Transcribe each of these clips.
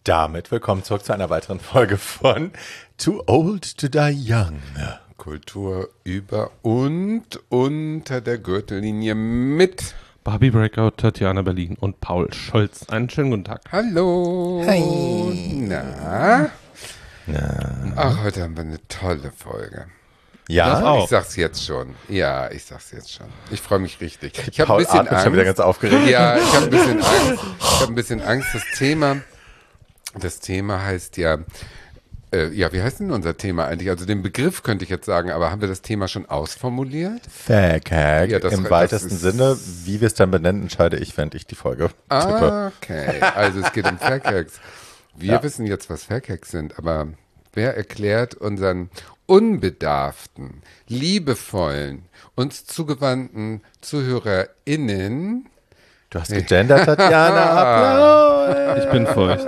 damit willkommen zurück zu einer weiteren Folge von Too Old to Die Young. Kultur über und unter der Gürtellinie mit Barbie Breakout, Tatjana Berlin und Paul Scholz. Einen schönen guten Tag. Hallo. Hi. Na? Ach, heute haben wir eine tolle Folge. Ja, Ich sag's jetzt schon. Ja, ich sag's jetzt schon. Ich freue mich richtig. Ich habe Paul ein bisschen atmet Angst. schon wieder ganz aufgeregt. Ja, ich habe ein bisschen Angst. Ich habe ein bisschen Angst. Das Thema heißt ja, wie heißt denn unser Thema eigentlich? Also den Begriff könnte ich jetzt sagen, aber haben wir das Thema schon ausformuliert? Fact-Hack. Ja, Im weitesten Sinne, wie wir es dann benennen, entscheide ich, während ich die Folge tippe. Okay, also es geht um Fact-Hacks. Wir wissen jetzt, was Fact-Hacks sind, aber wer erklärt unseren unbedarften, liebevollen, uns zugewandten ZuhörerInnen? Du hast gegendert, Tatjana. Applaus. Ich bin feucht.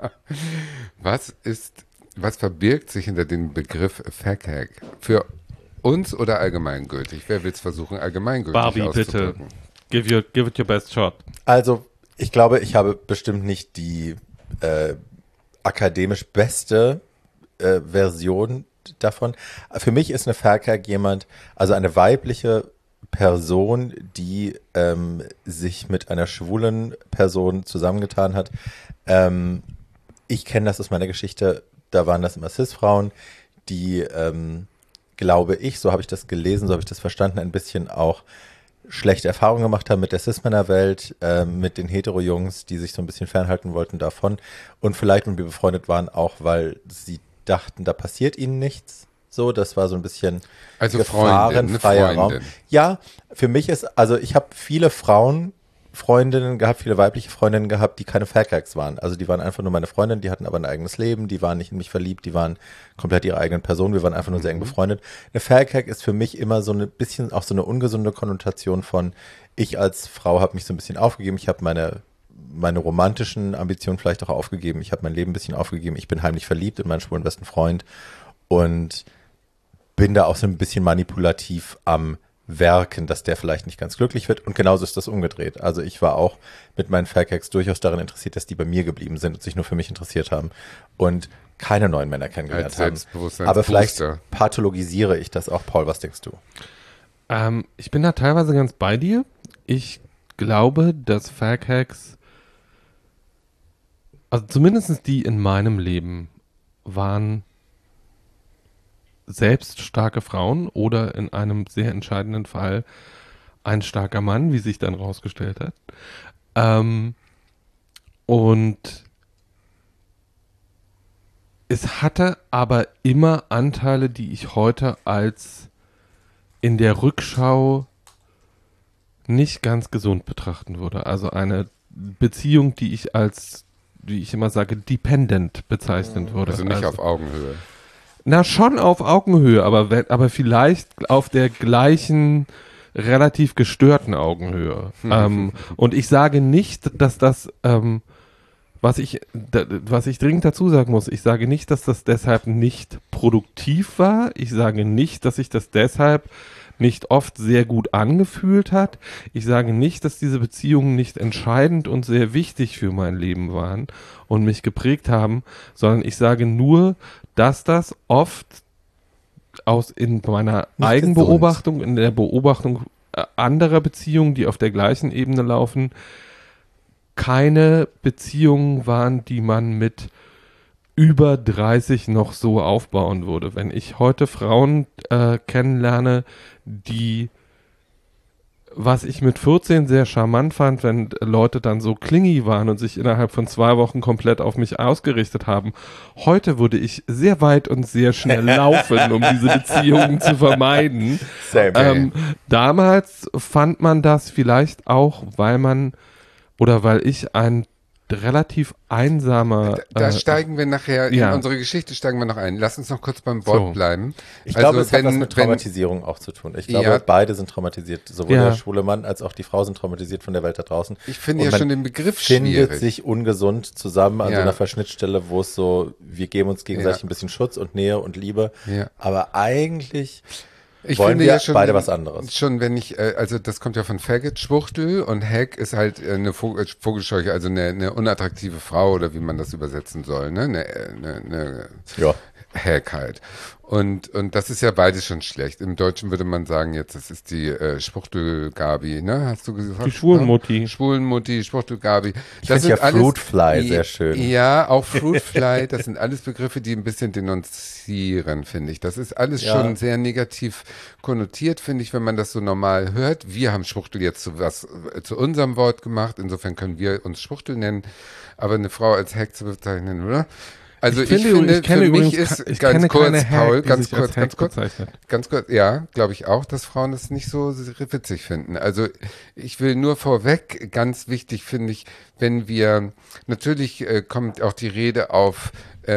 Was verbirgt sich hinter dem Begriff Fact-Hack? Für uns oder allgemeingültig? Wer will es versuchen, allgemeingültig Barbie, bitte. auszudrücken? Give it your best shot. Also, ich glaube, ich habe bestimmt nicht die akademisch beste Version davon. Für mich ist eine Fact-Hack also eine weibliche Person, die sich mit einer schwulen Person zusammengetan hat. Ich kenne das aus meiner Geschichte, da waren das immer Cis-Frauen, die, glaube ich, so habe ich das gelesen, so habe ich das verstanden, ein bisschen auch schlechte Erfahrungen gemacht haben mit der Cis-Männer-Welt, mit den Hetero-Jungs, die sich so ein bisschen fernhalten wollten davon und vielleicht mit mir befreundet waren, auch weil sie dachten, da passiert ihnen nichts. So, das war so ein bisschen also gefahrenfreier Raum. Ja, für mich also ich habe viele Freundinnen gehabt, viele weibliche Freundinnen gehabt, die keine Fact-Hacks waren. Also die waren einfach nur meine Freundinnen, die hatten aber ein eigenes Leben, die waren nicht in mich verliebt, die waren komplett ihre eigenen Personen, wir waren einfach nur sehr eng befreundet. Eine Fact-Hack ist für mich immer so ein bisschen auch so eine ungesunde Konnotation von, ich als Frau habe mich so ein bisschen aufgegeben, ich habe meine romantischen Ambitionen vielleicht auch aufgegeben, ich habe mein Leben ein bisschen aufgegeben, ich bin heimlich verliebt in meinen schwulen besten Freund und bin da auch so ein bisschen manipulativ am Werken, dass der vielleicht nicht ganz glücklich wird. Und genauso ist das umgedreht. Also ich war auch mit meinen Fact-Hacks durchaus daran interessiert, dass die bei mir geblieben sind und sich nur für mich interessiert haben und keine neuen Männer kennengelernt haben. Aber vielleicht pathologisiere ich das auch. Paul, was denkst du? Ich bin da teilweise ganz bei dir. Ich glaube, dass Fact-Hacks, also zumindest die in meinem Leben, waren selbst starke Frauen oder in einem sehr entscheidenden Fall ein starker Mann, wie sich dann rausgestellt hat. Und es hatte aber immer Anteile, die ich heute als in der Rückschau nicht ganz gesund betrachten würde. Also eine Beziehung, die ich als, wie ich immer sage, dependent bezeichnen würde. Also nicht auf Augenhöhe. Na, schon auf Augenhöhe, aber vielleicht auf der gleichen, relativ gestörten Augenhöhe. Und ich sage nicht, dass das, was ich dringend dazu sagen muss, ich sage nicht, dass das deshalb nicht produktiv war. Ich sage nicht, dass sich das deshalb nicht oft sehr gut angefühlt hat. Ich sage nicht, dass diese Beziehungen nicht entscheidend und sehr wichtig für mein Leben waren und mich geprägt haben, sondern ich sage nur, dass das oft in meiner Eigenbeobachtung, in der Beobachtung anderer Beziehungen, die auf der gleichen Ebene laufen, keine Beziehungen waren, die man mit über 30 noch so aufbauen würde. Wenn ich heute Frauen kennenlerne, die, was ich mit 14 sehr charmant fand, wenn Leute dann so clingy waren und sich innerhalb von 2 Wochen komplett auf mich ausgerichtet haben. Heute würde ich sehr weit und sehr schnell laufen, um diese Beziehungen zu vermeiden. Damals fand man das vielleicht auch, weil ich ein relativ einsamer... Da steigen wir nachher, in unsere Geschichte steigen wir noch ein. Lass uns noch kurz beim Wort bleiben. Ich glaube, es hat was mit Traumatisierung auch zu tun. Ich glaube, beide sind traumatisiert. Sowohl der schwule Mann als auch die Frau sind traumatisiert von der Welt da draußen. Ich finde schon den Begriff schwierig. Findet sich ungesund zusammen an so einer Verschnittstelle, wo es so, wir geben uns gegenseitig ein bisschen Schutz und Nähe und Liebe. Ja. Aber eigentlich wollen wir ja beide was anderes. Schon wenn ich, also das kommt ja von Faggot, Schwuchtel, und Hack ist halt eine Vogelscheuche, also eine unattraktive Frau oder wie man das übersetzen soll, ne? Eine ja. Hack halt. Und das ist ja beides schon schlecht. Im Deutschen würde man sagen, jetzt, das ist die Schwuchtel-Gabi, ne? Hast du gesagt? Die Schwulenmutti. Schwulenmutti, Schwuchtel-Gabi. Ich finde ja Fruitfly sehr schön. Ja, auch Fruitfly, das sind alles Begriffe, die ein bisschen denunzieren, finde ich. Das ist alles schon sehr negativ konnotiert, finde ich, wenn man das so normal hört. Wir haben Schwuchtel jetzt zu unserem Wort gemacht, insofern können wir uns Schwuchtel nennen, aber eine Frau als Hack zu bezeichnen, oder? Also ich finde, für mich ist ganz kurz, Paul, ganz kurz, ja, glaube ich auch, dass Frauen das nicht so witzig finden. Also ich will nur vorweg, ganz wichtig finde ich, wenn wir, natürlich kommt auch die Rede auf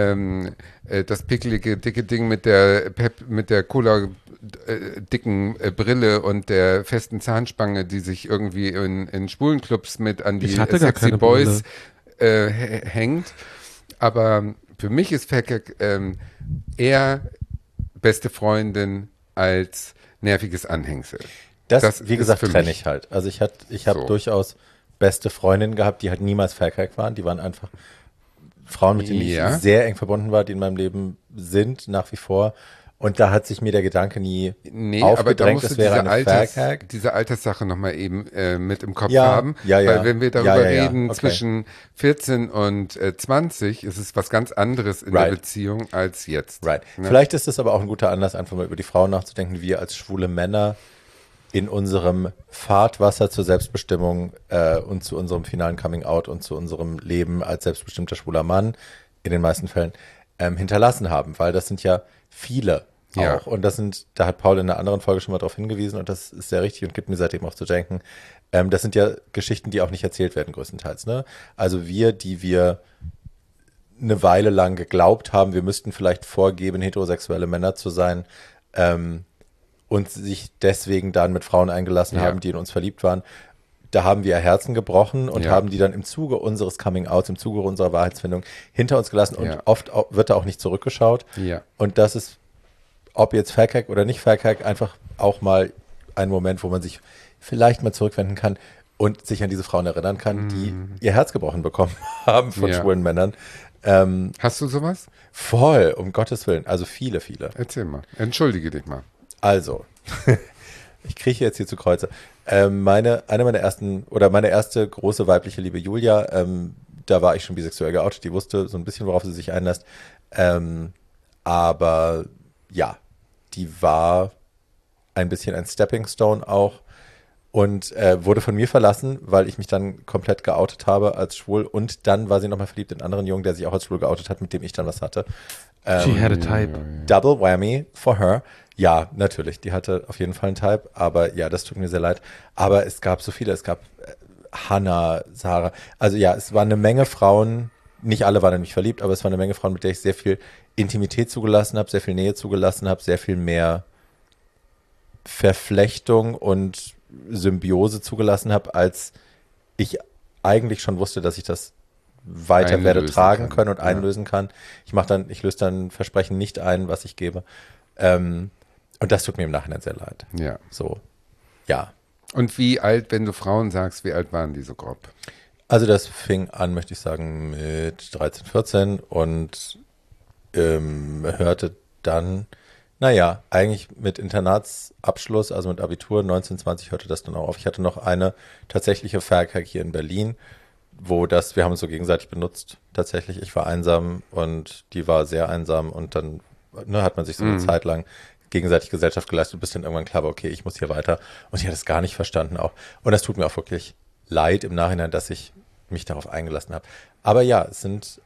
das pickelige, dicke Ding mit der Cola dicken Brille und der festen Zahnspange, die sich irgendwie in Schwulenclubs mit an die Sexy Boys hängt. Aber für mich ist Faggot eher beste Freundin als nerviges Anhängsel. Das wie gesagt, trenne ich halt. Also ich habe durchaus beste Freundinnen gehabt, die halt niemals Faggot waren. Die waren einfach Frauen, mit denen ich sehr eng verbunden war, die in meinem Leben sind, nach wie vor. Und da hat sich mir der Gedanke nie aufgedrängt, das wäre eine Faggot. Diese Alterssache nochmal eben mit im Kopf haben. Weil wenn wir darüber reden, zwischen 14 und 20 ist es was ganz anderes in der Beziehung als jetzt. Right. Ne? Vielleicht ist es aber auch ein guter Anlass, einfach mal über die Frauen nachzudenken, wir als schwule Männer in unserem Fahrtwasser zur Selbstbestimmung und zu unserem finalen Coming-out und zu unserem Leben als selbstbestimmter schwuler Mann in den meisten Fällen hinterlassen haben, weil das sind ja viele auch. Und da hat Paul in einer anderen Folge schon mal darauf hingewiesen und das ist sehr richtig und gibt mir seitdem auch zu denken. Das sind ja Geschichten, die auch nicht erzählt werden größtenteils. Ne? Also die wir eine Weile lang geglaubt haben, wir müssten vielleicht vorgeben, heterosexuelle Männer zu sein und sich deswegen dann mit Frauen eingelassen haben, die in uns verliebt waren. Da haben wir Herzen gebrochen und haben die dann im Zuge unseres Coming-outs, im Zuge unserer Wahrheitsfindung hinter uns gelassen und oft wird da auch nicht zurückgeschaut. Ja. Und das ist, ob jetzt Faggot oder nicht Faggot, einfach auch mal ein Moment, wo man sich vielleicht mal zurückwenden kann und sich an diese Frauen erinnern kann, die ihr Herz gebrochen bekommen haben von schwulen Männern. Hast du sowas? Voll, um Gottes Willen. Also viele. Erzähl mal. Entschuldige dich mal. Also, ich krieche jetzt hier zu Kreuze. Meine erste große weibliche Liebe, Julia, da war ich schon bisexuell geoutet, die wusste so ein bisschen, worauf sie sich einlässt. Aber ja, die war ein bisschen ein Stepping Stone auch und wurde von mir verlassen, weil ich mich dann komplett geoutet habe als schwul und dann war sie nochmal verliebt in einen anderen Jungen, der sich auch als schwul geoutet hat, mit dem ich dann was hatte. She had a type. Double whammy for her. Ja, natürlich, die hatte auf jeden Fall einen Type, aber ja, das tut mir sehr leid. Aber es gab so viele, es gab Hannah, Sarah, also ja, es waren eine Menge Frauen, nicht alle waren in mich verliebt, aber es waren eine Menge Frauen, mit der ich sehr viel Intimität zugelassen habe, sehr viel Nähe zugelassen habe, sehr viel mehr Verflechtung und Symbiose zugelassen habe, als ich eigentlich schon wusste, dass ich das weiter werde tragen können und einlösen kann. Ich löse dann Versprechen nicht ein, was ich gebe. Und das tut mir im Nachhinein sehr leid. Ja. So, ja. Und wie alt, wenn du Frauen sagst, wie alt waren die so grob? Also das fing an, möchte ich sagen, mit 13, 14 und hörte dann, naja, eigentlich mit Internatsabschluss, also mit Abitur 19, 20 hörte das dann auch auf. Ich hatte noch eine tatsächliche Faggot hier in Berlin, wir haben uns so gegenseitig benutzt, tatsächlich. Ich war einsam und die war sehr einsam und dann hat man sich so eine Zeit lang gegenseitig Gesellschaft geleistet, bis dann irgendwann klar war, okay, ich muss hier weiter. Und ich hatte es gar nicht verstanden auch. Und das tut mir auch wirklich leid im Nachhinein, dass ich mich darauf eingelassen habe. Aber ja, es sind,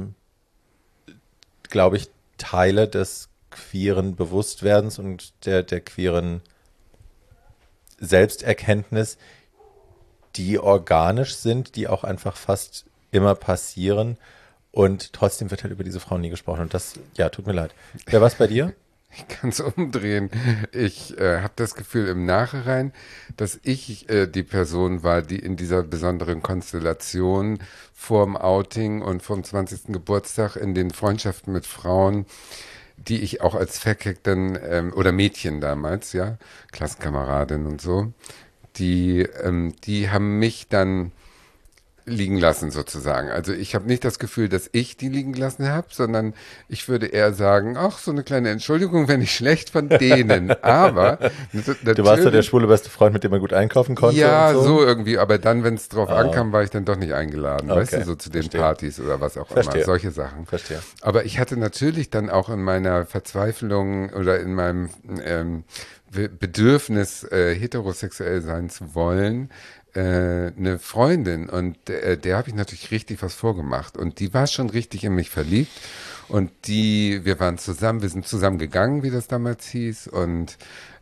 glaube ich, Teile des queeren Bewusstwerdens und der queeren Selbsterkenntnis, die organisch sind, die auch einfach fast immer passieren. Und trotzdem wird halt über diese Frauen nie gesprochen. Und das, ja, tut mir leid. Wer war's bei dir? Ich kann es umdrehen. Ich habe das Gefühl im Nachhinein, dass ich die Person war, die in dieser besonderen Konstellation vorm Outing und vom 20. Geburtstag in den Freundschaften mit Frauen die ich auch als Fact dann, oder Mädchen damals, ja, Klassenkameradin und so, die haben mich dann liegen lassen sozusagen. Also ich habe nicht das Gefühl, dass ich die liegen gelassen habe, sondern ich würde eher sagen, ach, so eine kleine Entschuldigung, wenn ich schlecht von denen. Aber du warst ja der schwule beste Freund, mit dem man gut einkaufen konnte. Ja, und so irgendwie. Aber dann, wenn es drauf ankam, war ich dann doch nicht eingeladen. Okay. Weißt du, so zu den Partys oder was auch immer. Solche Sachen. Verstehe. Aber ich hatte natürlich dann auch in meiner Verzweiflung oder in meinem Bedürfnis, heterosexuell sein zu wollen, eine Freundin und der habe ich natürlich richtig was vorgemacht und die war schon richtig in mich verliebt und wir waren zusammen, wir sind zusammen gegangen, wie das damals hieß und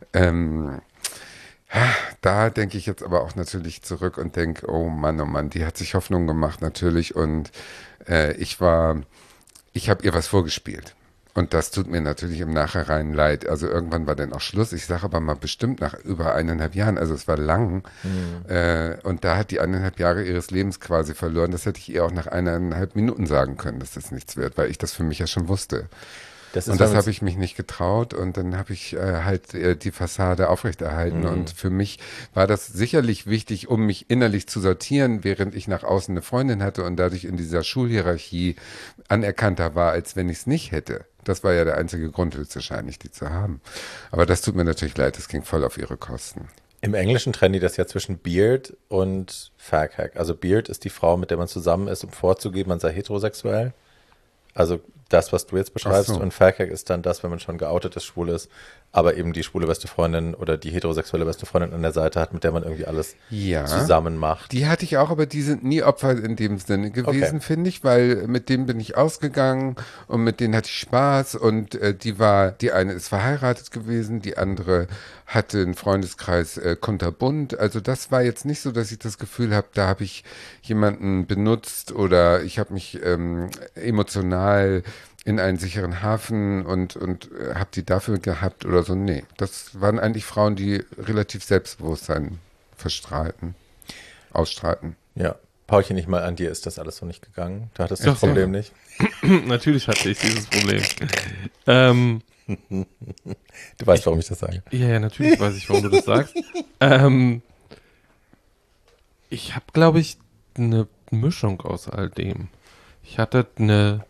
da denke ich jetzt aber auch natürlich zurück und denke, oh Mann, die hat sich Hoffnung gemacht natürlich und ich habe ihr was vorgespielt. Und das tut mir natürlich im Nachhinein leid. Also irgendwann war dann auch Schluss. Ich sage aber mal bestimmt nach über 1,5 Jahren. Also es war lang. Und da hat die 1,5 Jahre ihres Lebens quasi verloren. Das hätte ich ihr auch nach 1,5 Minuten sagen können, dass das nichts wird, weil ich das für mich ja schon wusste. Und das habe ich mich nicht getraut und dann habe ich die Fassade aufrechterhalten und für mich war das sicherlich wichtig, um mich innerlich zu sortieren, während ich nach außen eine Freundin hatte und dadurch in dieser Schulhierarchie anerkannter war, als wenn ich es nicht hätte. Das war ja der einzige Grund höchstwahrscheinlich, die zu haben. Aber das tut mir natürlich leid, das ging voll auf ihre Kosten. Im Englischen trennen die das ja zwischen Beard und Fag-Hag. Also Beard ist die Frau, mit der man zusammen ist, um vorzugeben, man sei heterosexuell. Also das, was du jetzt beschreibst. Und Fag-Hag ist dann das, wenn man schon geoutet ist, schwul ist, aber eben die schwule beste Freundin oder die heterosexuelle beste Freundin an der Seite hat, mit der man irgendwie alles zusammen macht. Die hatte ich auch, aber die sind nie Opfer in dem Sinne gewesen, finde ich, weil mit denen bin ich ausgegangen und mit denen hatte ich Spaß und die eine ist verheiratet gewesen, die andere hatte einen Freundeskreis kunterbunt. Also das war jetzt nicht so, dass ich das Gefühl habe, da habe ich jemanden benutzt oder ich habe mich emotional in einen sicheren Hafen und habe die dafür gehabt oder so. Nee, das waren eigentlich Frauen, die relativ Selbstbewusstsein ausstrahlten. Ja, Paulchen, nicht mal an dir ist das alles so nicht gegangen. Du hattest das Problem nicht. Natürlich hatte ich dieses Problem. Du weißt, warum ich das sage. Ja, natürlich weiß ich, warum du das sagst. Ich habe, glaube ich, eine Mischung aus all dem. Ich hatte eine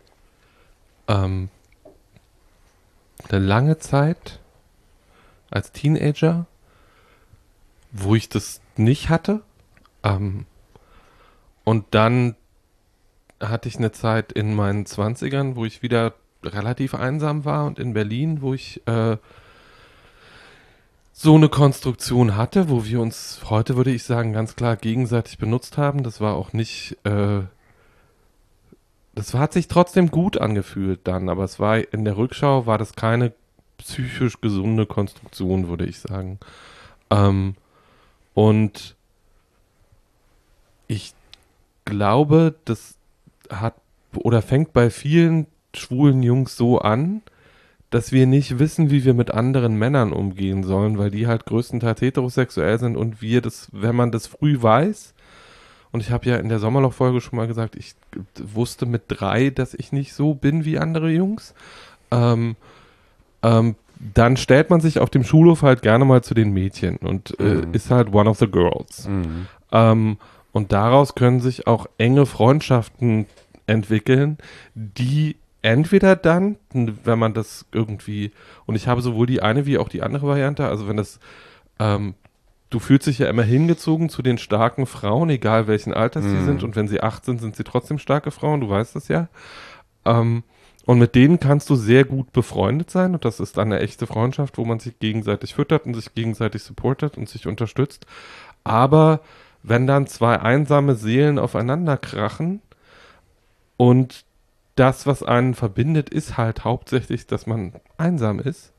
lange Zeit als Teenager, wo ich das nicht hatte. Und dann hatte ich eine Zeit in meinen 20ern, wo ich wieder relativ einsam war und in Berlin, wo ich so eine Konstruktion hatte, wo wir uns heute, würde ich sagen, ganz klar gegenseitig benutzt haben. Das war auch nicht hat sich trotzdem gut angefühlt dann, aber es war in der Rückschau war das keine psychisch gesunde Konstruktion, würde ich sagen. Und ich glaube, das fängt bei vielen schwulen Jungs so an, dass wir nicht wissen, wie wir mit anderen Männern umgehen sollen, weil die halt größtenteils heterosexuell sind und wenn man das früh weiß, und ich habe ja in der Sommerloch-Folge schon mal gesagt, ich wusste mit 3, dass ich nicht so bin wie andere Jungs. Dann stellt man sich auf dem Schulhof halt gerne mal zu den Mädchen und ist halt one of the girls. Und daraus können sich auch enge Freundschaften entwickeln, die entweder dann, wenn man das irgendwie, und ich habe sowohl die eine wie auch die andere Variante, also wenn das du fühlst dich ja immer hingezogen zu den starken Frauen, egal welchen Alters sie sind. Und wenn sie 8 sind, sind sie trotzdem starke Frauen. Du weißt das ja. Und mit denen kannst du sehr gut befreundet sein. Und das ist dann eine echte Freundschaft, wo man sich gegenseitig füttert und sich gegenseitig supportet und sich unterstützt. Aber wenn dann 2 einsame Seelen aufeinander krachen und das, was einen verbindet, ist halt hauptsächlich, dass man einsam ist.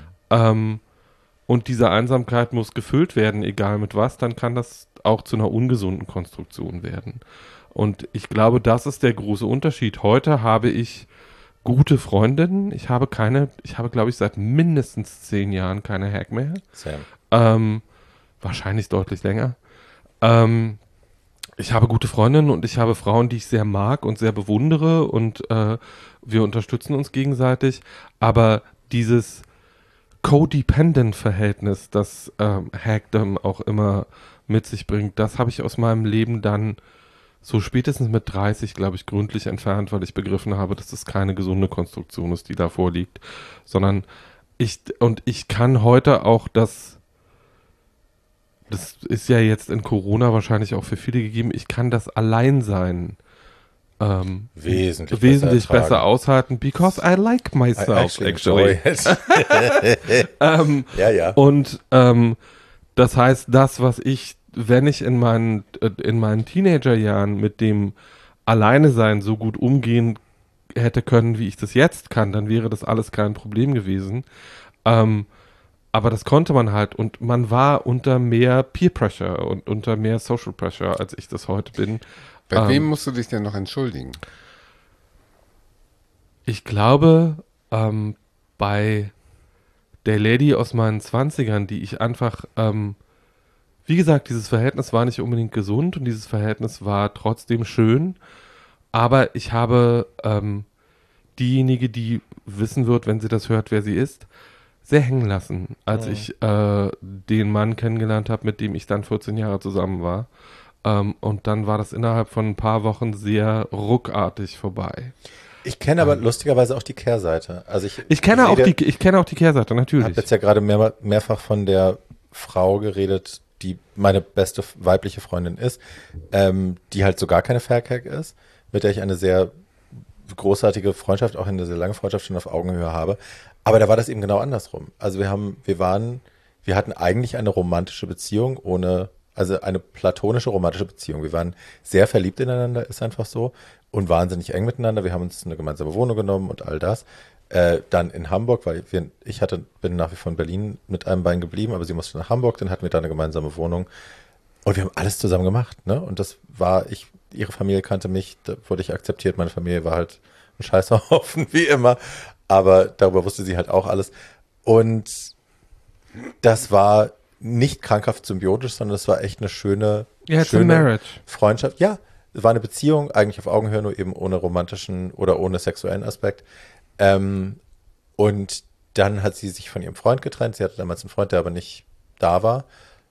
Und diese Einsamkeit muss gefüllt werden, egal mit was, dann kann das auch zu einer ungesunden Konstruktion werden. Und ich glaube, das ist der große Unterschied. Heute habe ich gute Freundinnen. Ich habe, glaube ich, seit mindestens 10 Jahren keine Hack mehr. Wahrscheinlich deutlich länger. ich habe gute Freundinnen und ich habe Frauen, die ich sehr mag und sehr bewundere und wir unterstützen uns gegenseitig, aber dieses Codependent-Verhältnis, das Hackdom auch immer mit sich bringt, das habe ich aus meinem Leben dann so spätestens mit 30, glaube ich, gründlich entfernt, weil ich begriffen habe, dass das keine gesunde Konstruktion ist, die da vorliegt, sondern ich kann heute auch das ist ja jetzt in Corona wahrscheinlich auch für viele gegeben, ich kann das Alleinsein wesentlich besser aushalten, because I like myself, actually. Ja. Und das heißt, das, was ich, wenn ich in meinen Teenagerjahren mit dem Alleinesein so gut umgehen hätte können, wie ich das jetzt kann, dann wäre das alles kein Problem gewesen. Aber das konnte man halt und man war unter mehr Peer Pressure und unter mehr Social Pressure, als ich das heute bin. Bei wem musst du dich denn noch entschuldigen? Ich glaube, bei der Lady aus meinen 20ern, die ich einfach, wie gesagt, dieses Verhältnis war nicht unbedingt gesund und dieses Verhältnis war trotzdem schön, aber ich habe diejenige, die wissen wird, wenn sie das hört, wer sie ist, sehr hängen lassen, als ich den Mann kennengelernt habe, mit dem ich dann 14 Jahre zusammen war. Und dann war das innerhalb von ein paar Wochen sehr ruckartig vorbei. Ich kenne aber lustigerweise auch die Kehrseite. Also ich kenne auch die Kehrseite, natürlich. Ich habe jetzt ja gerade mehrfach von der Frau geredet, die meine beste weibliche Freundin ist, die halt so gar keine Faircake ist, mit der ich eine sehr großartige Freundschaft, auch eine sehr lange Freundschaft schon auf Augenhöhe habe. Aber da war das eben genau andersrum. Also wir hatten eigentlich eine romantische Beziehung also eine platonische romantische Beziehung. Wir waren sehr verliebt ineinander, ist einfach so, und wahnsinnig eng miteinander. Wir haben uns eine gemeinsame Wohnung genommen und all das. Dann in Hamburg, weil bin nach wie vor in Berlin mit einem Bein geblieben, aber sie musste nach Hamburg, dann hatten wir da eine gemeinsame Wohnung. Und wir haben alles zusammen gemacht, ne? Und das war, ihre Familie kannte mich, da wurde ich akzeptiert, meine Familie war halt ein Scheißhaufen, wie immer. Aber darüber wusste sie halt auch alles. Und das war nicht krankhaft symbiotisch, sondern es war echt eine schöne Freundschaft. Ja, es war eine Beziehung, eigentlich auf Augenhöhe, nur eben ohne romantischen oder ohne sexuellen Aspekt. Und dann hat sie sich von ihrem Freund getrennt. Sie hatte damals einen Freund, der aber nicht da war.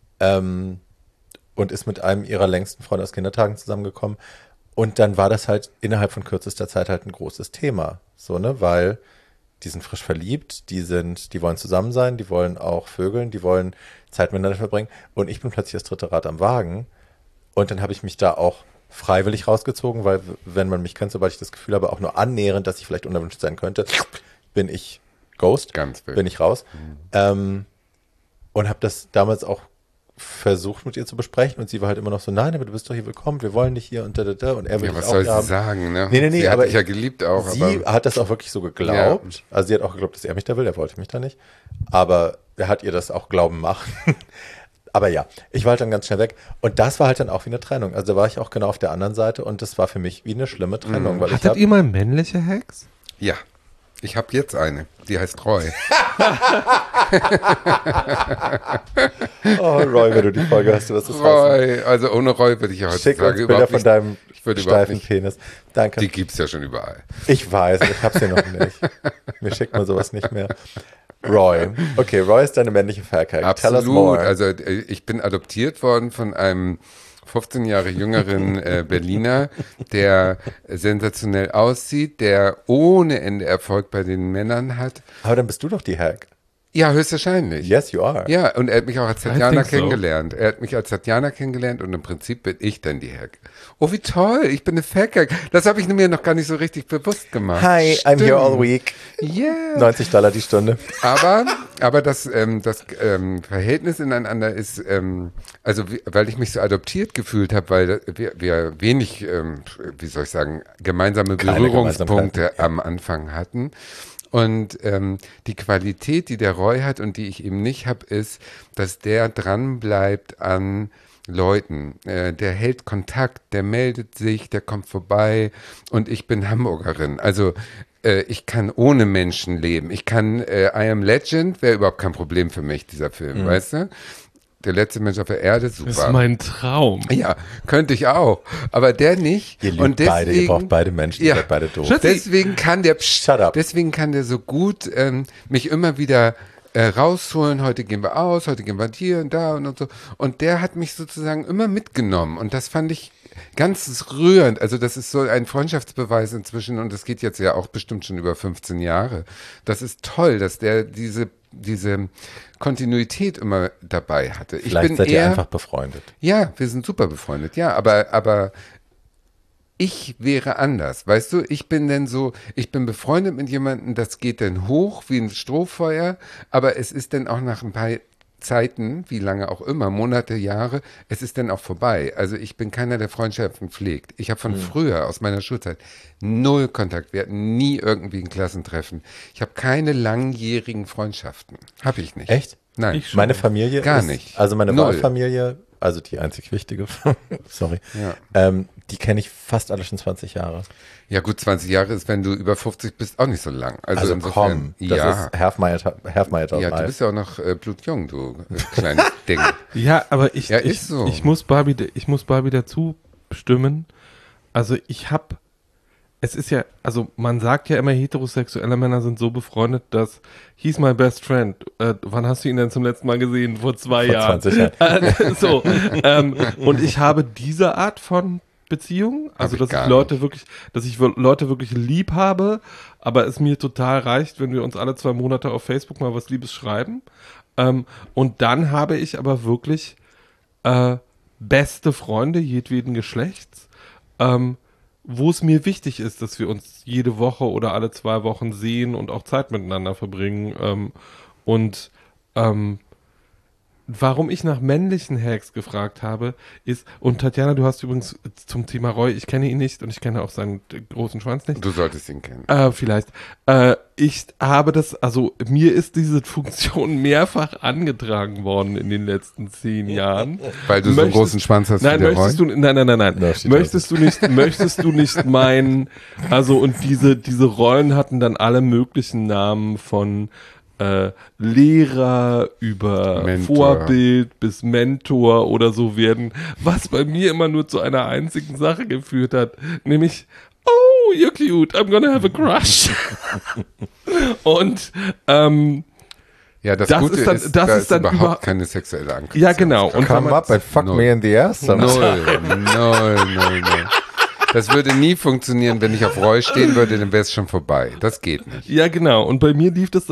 Und ist mit einem ihrer längsten Freunde aus Kindertagen zusammengekommen. Und dann war das halt innerhalb von kürzester Zeit halt ein großes Thema. So, ne, weil die sind frisch verliebt, die wollen zusammen sein, die wollen auch vögeln, die wollen Zeit miteinander verbringen. Und ich bin plötzlich das dritte Rad am Wagen. Und dann habe ich mich da auch freiwillig rausgezogen, weil wenn man mich kennt, sobald ich das Gefühl habe, auch nur annähernd, dass ich vielleicht unerwünscht sein könnte, bin ich Ghost, bin ich raus. Und habe das damals auch versucht mit ihr zu besprechen und sie war halt immer noch so, nein, aber du bist doch hier willkommen, wir wollen dich hier und da und er will dich was auch soll sie haben. sagen, ne? Nee, sie aber hat dich ja geliebt auch. Sie hat das auch wirklich so geglaubt. Ja. Also sie hat auch geglaubt, dass er mich da will, er wollte mich da nicht. Aber er hat ihr das auch glauben machen. Aber ja, ich war halt dann ganz schnell weg. Und das war halt dann auch wie eine Trennung. Also da war ich auch genau auf der anderen Seite und das war für mich wie eine schlimme Trennung. Weil Hattet ihr mal männliche Hacks? Ja, ich habe jetzt eine. Die heißt Roy. Oh, Roy, wenn du die Folge hast, du wirst es Roy, hassen. Also ohne Roy würde ich ja heutzutage überhaupt nicht. Von deinem steifen Penis. Danke. Die gibt's ja schon überall. Ich weiß, ich hab's hier noch nicht. Mir schickt man sowas nicht mehr. Roy. Okay, Roy ist deine männliche Faircake. Absolut. Tell us more. Also ich bin adoptiert worden von einem 15 Jahre jüngeren Berliner, der sensationell aussieht, der ohne Ende Erfolg bei den Männern hat. Aber dann bist du doch die Hack. Ja, höchstwahrscheinlich. Yes, you are. Ja, und er hat mich auch als Tatjana kennengelernt. Er hat mich als Tatjana kennengelernt und im Prinzip bin ich dann die Hack. Oh, wie toll, ich bin eine Faircake. Das habe ich mir noch gar nicht so richtig bewusst gemacht. Hi, I'm here all week. Yeah. $90 die Stunde. Aber das Verhältnis ineinander ist, weil ich mich so adoptiert gefühlt habe, weil wir wenig, gemeinsame Berührungspunkte am Anfang hatten. Und die Qualität, die der Roy hat und die ich eben nicht habe, ist, dass der dran bleibt an Leuten. Der hält Kontakt, der meldet sich, der kommt vorbei und ich bin Hamburgerin. Also ich kann ohne Menschen leben. Ich kann I Am Legend, wäre überhaupt kein Problem für mich, dieser Film, weißt du? Der letzte Mensch auf der Erde, super. Das ist mein Traum. Ja, könnte ich auch. Aber der nicht. Ihr liebt und deswegen, beide, ihr braucht beide Menschen, ihr seid beide doof. Deswegen kann der Deswegen kann der so gut mich immer wieder rausholen. Heute gehen wir aus, heute gehen wir hier und da und so. Und der hat mich sozusagen immer mitgenommen. Und das fand ich ganz rührend. Also das ist so ein Freundschaftsbeweis inzwischen und das geht jetzt ja auch bestimmt schon über 15 Jahre. Das ist toll, dass der diese Kontinuität immer dabei hatte. Vielleicht seid ihr einfach befreundet. Ja, wir sind super befreundet, ja, aber ich wäre anders, weißt du, ich bin befreundet mit jemandem, das geht dann hoch wie ein Strohfeuer, aber es ist dann auch nach ein paar Zeiten, wie lange auch immer, Monate, Jahre, es ist dann auch vorbei. Also ich bin keiner, der Freundschaften pflegt. Ich habe von früher, aus meiner Schulzeit, 0 Kontakt. Wir hatten nie irgendwie ein Klassentreffen. Ich habe keine langjährigen Freundschaften. Habe ich nicht. Echt? Nein. Meine Familie Gar ist, nicht. also meine 0. Wahlfamilie, also die einzig wichtige, sorry, die kenne ich fast alle schon 20 Jahre. Ja gut, 20 Jahre ist, wenn du über 50 bist, auch nicht so lang. Also insofern, komm, das ist half my ja, du bist ja auch noch blutjung, du kleines Ding. Ja, aber ich muss Barbie dazu stimmen. Also es ist ja, also man sagt ja immer, heterosexuelle Männer sind so befreundet, dass he's my best friend. Wann hast du ihn denn zum letzten Mal gesehen? Vor 2 Jahren. 20 Jahren. Und ich habe diese Art von Beziehung, also dass ich Leute wirklich lieb habe, aber es mir total reicht, wenn wir uns alle 2 Monate auf Facebook mal was Liebes schreiben. Und dann habe ich aber wirklich beste Freunde jedweden Geschlechts, wo es mir wichtig ist, dass wir uns jede Woche oder alle 2 Wochen sehen und auch Zeit miteinander verbringen. Warum ich nach männlichen Hacks gefragt habe, ist, und Tatjana, du hast übrigens zum Thema Roy, ich kenne ihn nicht und ich kenne auch seinen großen Schwanz nicht. Du solltest ihn kennen. Vielleicht. Ich habe mir ist diese Funktion mehrfach angetragen worden in den letzten 10 Jahren. Weil du so einen großen Schwanz hast wie der Roy? Nein. Möchtest du nicht meinen, also und diese Rollen hatten dann alle möglichen Namen von Lehrer über Mentor. Vorbild bis Mentor oder so werden, was bei mir immer nur zu einer einzigen Sache geführt hat, nämlich, oh, you're cute, I'm gonna have a crush. Und ja, das Gute ist, da ist dann überhaupt keine sexuelle Anknüpfung. Ja, genau. Und come up and fuck me in the ass. Null. Das würde nie funktionieren, wenn ich auf Roy stehen würde, dann wäre es schon vorbei. Das geht nicht. Ja, genau. Und bei mir lief das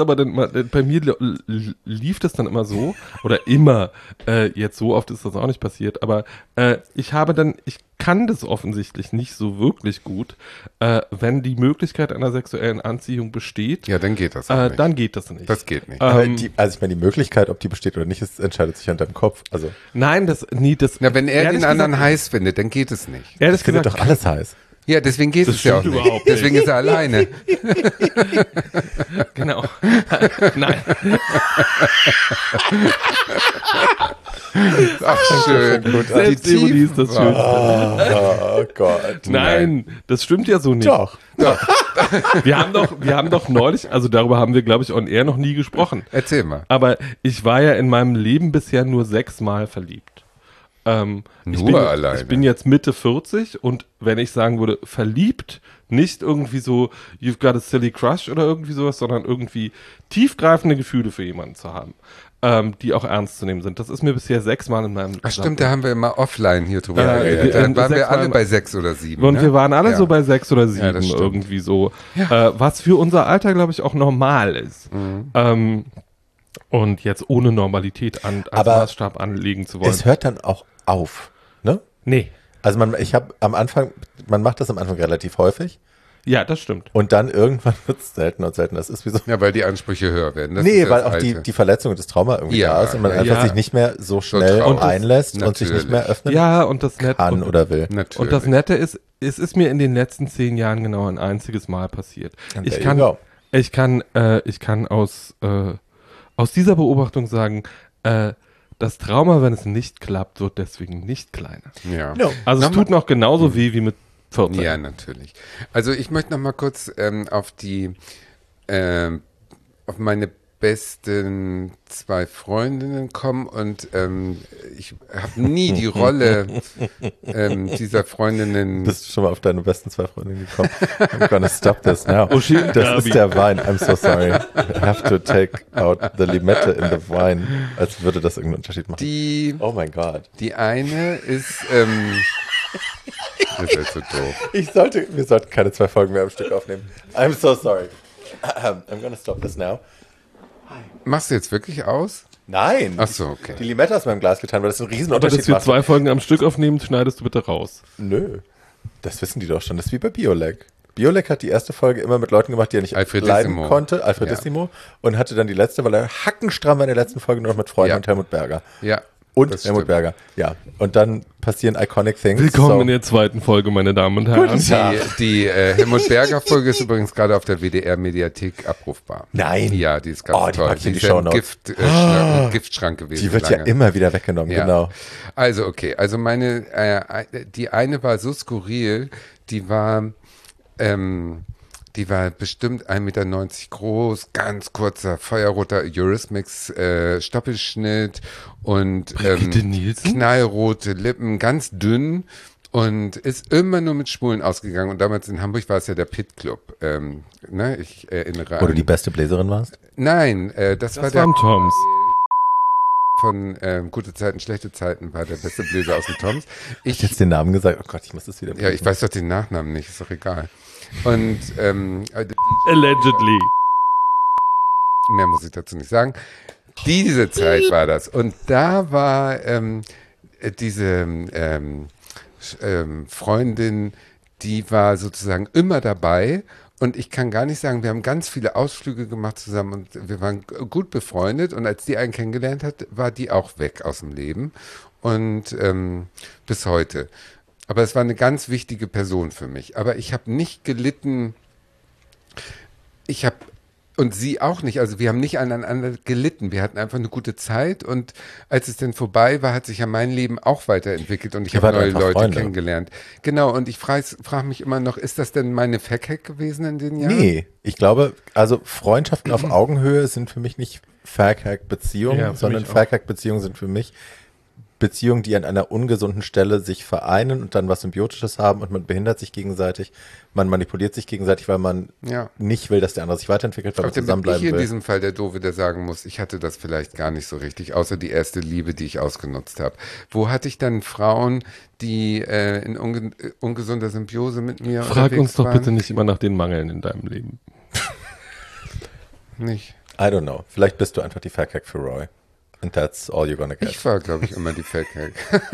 dann immer so, oder immer, jetzt so oft ist das auch nicht passiert, aber ich kann das offensichtlich nicht so wirklich gut, wenn die Möglichkeit einer sexuellen Anziehung besteht. Ja, dann geht das auch nicht. Dann geht das nicht. Das geht nicht. Also ich meine, die Möglichkeit, ob die besteht oder nicht, entscheidet sich an deinem Kopf. Also nein, Na, wenn er den anderen heiß findet, dann geht es nicht. Das findet doch alles heiß. Ja, deswegen geht es ja auch nicht. Deswegen ist er alleine. Genau. Nein. Ach, schön. Selbst die Ironie ist das Schönste. Oh Gott. Nein, das stimmt ja so nicht. Doch. Wir haben doch neulich, also darüber haben wir, glaube ich, on air noch nie gesprochen. Erzähl mal. Aber ich war ja in meinem Leben bisher nur 6 Mal verliebt. Alleine. Ich bin jetzt Mitte 40 und wenn ich sagen würde, verliebt, nicht irgendwie so, you've got a silly crush oder irgendwie sowas, sondern irgendwie tiefgreifende Gefühle für jemanden zu haben, die auch ernst zu nehmen sind. Das ist mir bisher 6 Mal in meinem Ach stimmt, da haben wir immer offline hier drüber geredet. Da waren wir alle bei 6 oder 7. Und ne? wir waren alle so bei 6 oder 7 das stimmt. irgendwie so, was für unser Alter, glaube ich, auch normal ist. Und jetzt ohne Normalität als Maßstab anlegen zu wollen. Es hört dann auch auf, ne? Nee. Also man macht das am Anfang relativ häufig. Ja, das stimmt. Und dann irgendwann wird es seltener und seltener. Das ist wie so. Ja, weil die Ansprüche höher werden. Das weil auch die Verletzung und das Trauma irgendwie da ist und man einfach sich nicht mehr so schnell einlässt und sich nicht mehr öffnen kann oder will. Natürlich. Und das Nette ist, es ist mir in den letzten 10 Jahren genau ein einziges Mal passiert. Ich kann aus dieser Beobachtung sagen, das Trauma, wenn es nicht klappt, wird deswegen nicht kleiner. Ja. Also es tut noch genauso weh wie mit 14. Ja, natürlich. Also ich möchte noch mal kurz auf meine besten 2 Freundinnen kommen und ich habe nie die Rolle dieser Freundinnen. Bist du schon mal auf deine besten 2 Freundinnen gekommen? I'm gonna stop this now. Oh, shit, das ist der Wein. I'm so sorry. I have to take out the Limette in the wine. Als würde das irgendeinen Unterschied machen. Oh mein Gott. Die eine ist das ist halt so doof. Wir sollten keine 2 Folgen mehr am Stück aufnehmen. I'm so sorry. I'm gonna stop this now. Machst du jetzt wirklich aus? Nein. Ach so, okay. Die Limette aus meinem Glas getan, weil das ein Aber Riesenunterschied dass wir 2 Folgen am Stück aufnehmen, schneidest du bitte raus. Nö. Das wissen die doch schon. Das ist wie bei Biolek. Biolek hat die erste Folge immer mit Leuten gemacht, die er nicht leiden konnte. Alfredissimo. Und hatte dann die letzte, weil er hackenstramm in der letzten Folge nur noch mit Freunden und Helmut Berger. Ja. Und Helmut Berger. Ja. Und dann passieren iconic things. Willkommen in der 2. Folge, meine Damen und Herren. Die Helmut Berger Folge ist übrigens gerade auf der WDR-Mediathek abrufbar. Nein. Ja, die ist ganz toll. Die ist ja im Giftschrank gewesen. Die wird ja immer wieder weggenommen, genau. Also, okay. Also die eine war so skurril, die war bestimmt 1,90 Meter groß, ganz kurzer, feuerroter Eurismix Stoppelschnitt und knallrote Lippen, ganz dünn und ist immer nur mit Schwulen ausgegangen. Und damals in Hamburg war es ja der Pit Club. Ich erinnere Wo du die beste Bläserin warst? Nein, das war der Toms. von Gute Zeiten, Schlechte Zeiten war der beste Bläser aus dem Toms. Ich jetzt den Namen gesagt? Oh Gott, ich muss das wieder Ja, ich weiß doch den Nachnamen nicht, ist doch egal. Und Allegedly. Mehr muss ich dazu nicht sagen. Diese Zeit war das. Und da war diese Freundin, die war sozusagen immer dabei. Und ich kann gar nicht sagen, wir haben ganz viele Ausflüge gemacht zusammen und wir waren gut befreundet. Und als die einen kennengelernt hat, war die auch weg aus dem Leben. Und bis heute. Aber es war eine ganz wichtige Person für mich. Aber ich habe nicht gelitten. Und sie auch nicht. Also wir haben nicht aneinander gelitten. Wir hatten einfach eine gute Zeit. Und als es dann vorbei war, hat sich ja mein Leben auch weiterentwickelt. Und ich habe neue Leute kennengelernt. Genau. Und ich frage mich immer noch, ist das denn meine Fackhack gewesen in den Jahren? Nee, ich glaube, also Freundschaften auf Augenhöhe sind für mich nicht Fackhack-Beziehungen, sondern Fackhack-Beziehungen sind für mich Beziehungen, die an einer ungesunden Stelle sich vereinen und dann was Symbiotisches haben und man behindert sich gegenseitig, man manipuliert sich gegenseitig, weil man nicht will, dass der andere sich weiterentwickelt, weil man zusammenbleiben will. Ich in diesem Fall der Doofe, der sagen muss, ich hatte das vielleicht gar nicht so richtig, außer die erste Liebe, die ich ausgenutzt habe. Wo hatte ich dann Frauen, die in ungesunder Symbiose mit mir Frag uns doch bitte nicht immer nach den Mangeln in deinem Leben. Nicht? I don't know. Vielleicht bist du einfach die Fackhack für Roy. And that's all you're gonna get. Ich war, glaube ich, immer die Fackhack.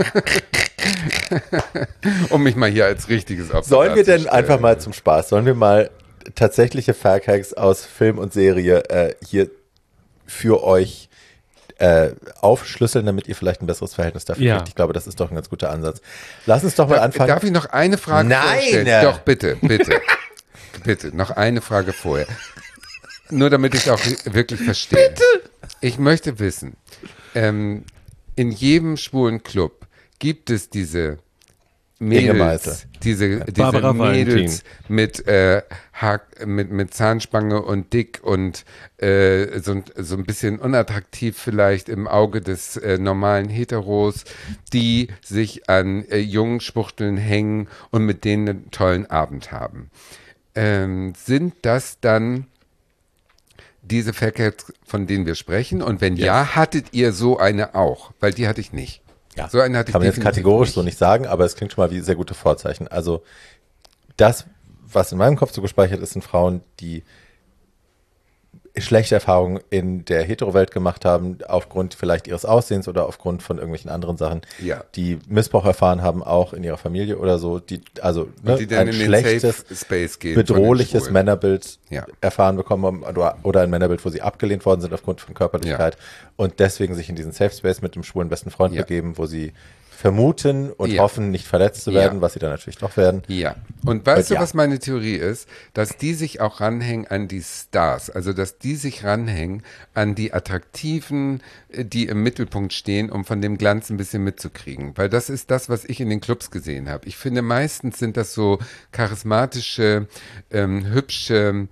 Um mich mal hier als richtiges Opfer Sollen wir denn einfach mal zum Spaß, sollen wir mal tatsächliche Fackhacks aus Film und Serie hier für euch aufschlüsseln, damit ihr vielleicht ein besseres Verhältnis dafür kriegt? Ich glaube, das ist doch ein ganz guter Ansatz. Lass uns doch mal anfangen. Darf ich noch eine Frage stellen? Doch, bitte. Bitte, noch eine Frage vorher. Nur damit ich auch wirklich verstehe. Bitte! Ich möchte wissen, in jedem schwulen Club gibt es diese Mädels, diese Mädels mit Zahnspange und dick und so ein bisschen unattraktiv vielleicht im Auge des normalen Heteros, die sich an jungen Schwuchteln hängen und mit denen einen tollen Abend haben. Sind das dann diese Fackheads, von denen wir sprechen? Und wenn ja, hattet ihr so eine auch? Weil die hatte ich nicht. Ja, so eine hatte ich kann man jetzt kategorisch nicht so nicht sagen, aber es klingt schon mal wie sehr gute Vorzeichen. Also das, was in meinem Kopf so gespeichert ist, sind Frauen, die schlechte Erfahrungen in der Hetero-Welt gemacht haben, aufgrund vielleicht ihres Aussehens oder aufgrund von irgendwelchen anderen Sachen, die Missbrauch erfahren haben, auch in ihrer Familie oder so, die die ein schlechtes, bedrohliches Männerbild erfahren bekommen haben oder ein Männerbild, wo sie abgelehnt worden sind aufgrund von Körperlichkeit und deswegen sich in diesen Safe Space mit dem schwulen besten Freund begeben, wo sie vermuten und hoffen, nicht verletzt zu werden, was sie dann natürlich doch werden. Ja. Und weißt du, was meine Theorie ist? Dass die sich auch ranhängen an die Stars. Also, dass die sich ranhängen an die Attraktiven, die im Mittelpunkt stehen, um von dem Glanz ein bisschen mitzukriegen. Weil das ist das, was ich in den Clubs gesehen habe. Ich finde, meistens sind das so charismatische, hübsche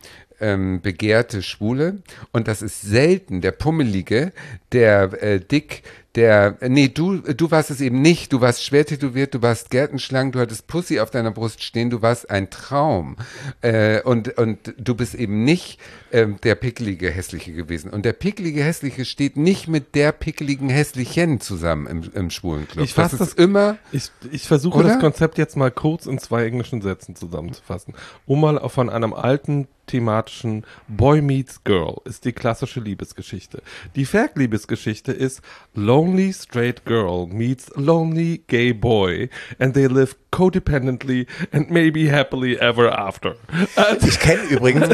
begehrte Schwule und das ist selten der Pummelige, der dick, du warst es eben nicht, du warst schwer tätowiert, du warst gärtenschlank, du hattest Pussy auf deiner Brust stehen, du warst ein Traum und du bist eben nicht der pickelige Hässliche gewesen und der pickelige Hässliche steht nicht mit der pickeligen Hässlichen zusammen im schwulen Club. Ich versuche das Konzept jetzt mal kurz in 2 englischen Sätzen zusammenzufassen, um mal von einem alten thematischen Boy Meets Girl ist die klassische Liebesgeschichte. Die Ferg-Liebesgeschichte ist Lonely Straight Girl meets Lonely Gay Boy and they live codependently and maybe happily ever after. Ich kenne übrigens,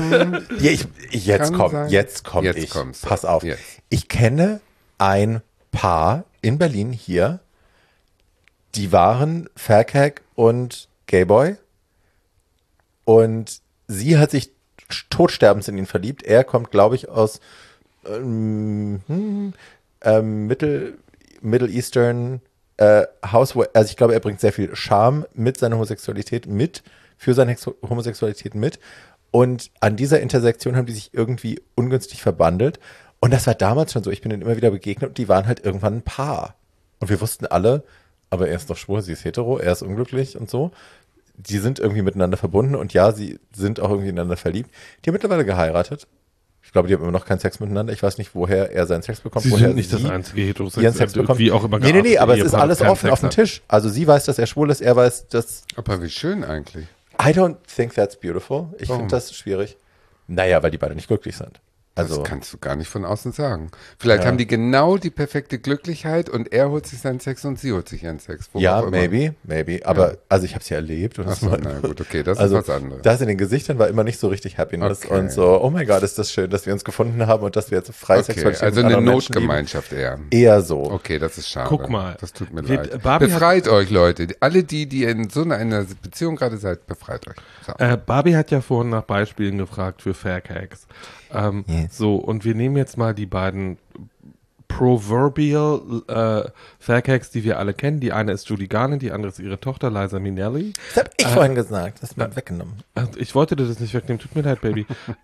jetzt kommt's. Pass auf. Jetzt. Ich kenne ein Paar in Berlin hier, die waren Ferg und Gayboy und sie hat sich todsterbens in ihn verliebt. Er kommt, glaube ich, aus Middle Eastern House, also ich glaube, er bringt sehr viel Charme mit seiner Homosexualität für seine Homosexualität mit. Und an dieser Intersektion haben die sich irgendwie ungünstig verbandelt. Und das war damals schon so. Ich bin denen immer wieder begegnet und die waren halt irgendwann ein Paar. Und wir wussten alle, aber er ist doch schwul, sie ist hetero, er ist unglücklich und so. Die sind irgendwie miteinander verbunden und ja, sie sind auch irgendwie ineinander verliebt. Die haben mittlerweile geheiratet. Ich glaube, die haben immer noch keinen Sex miteinander. Ich weiß nicht, woher er seinen Sex bekommt. Sie woher sind nicht das einzige Heterosexuelle bekommt. Wie auch immer. Nee, aber es ist alles offen auf dem Tisch. Also sie weiß, dass er schwul ist, er weiß, dass... Aber wie schön eigentlich. I don't think that's beautiful. Ich finde das schwierig. Naja, weil die beide nicht glücklich sind. Also, das kannst du gar nicht von außen sagen. Vielleicht haben die genau die perfekte Glücklichkeit und er holt sich seinen Sex und sie holt sich ihren Sex. Ja, maybe. Aber also ich habe es ja erlebt. Und na gut, okay, das ist was anderes. Das in den Gesichtern war immer nicht so richtig Happiness und so, oh mein Gott, ist das schön, dass wir uns gefunden haben und dass wir jetzt frei sexualisieren. Also eine Notgemeinschaft eher. Eher so. Okay, das ist schade. Guck mal. Das tut mir leid. Befreit euch, Leute. Alle die in so einer Beziehung gerade seid, befreit euch. So. Barbie hat ja vorhin nach Beispielen gefragt für Fairhacks. So, und wir nehmen jetzt mal die beiden proverbial Fairhacks, die wir alle kennen. Die eine ist Judy Garland, die andere ist ihre Tochter Liza Minnelli. Das habe ich vorhin gesagt, das ist mir weggenommen. Ich wollte dir das nicht wegnehmen, tut mir leid, Baby.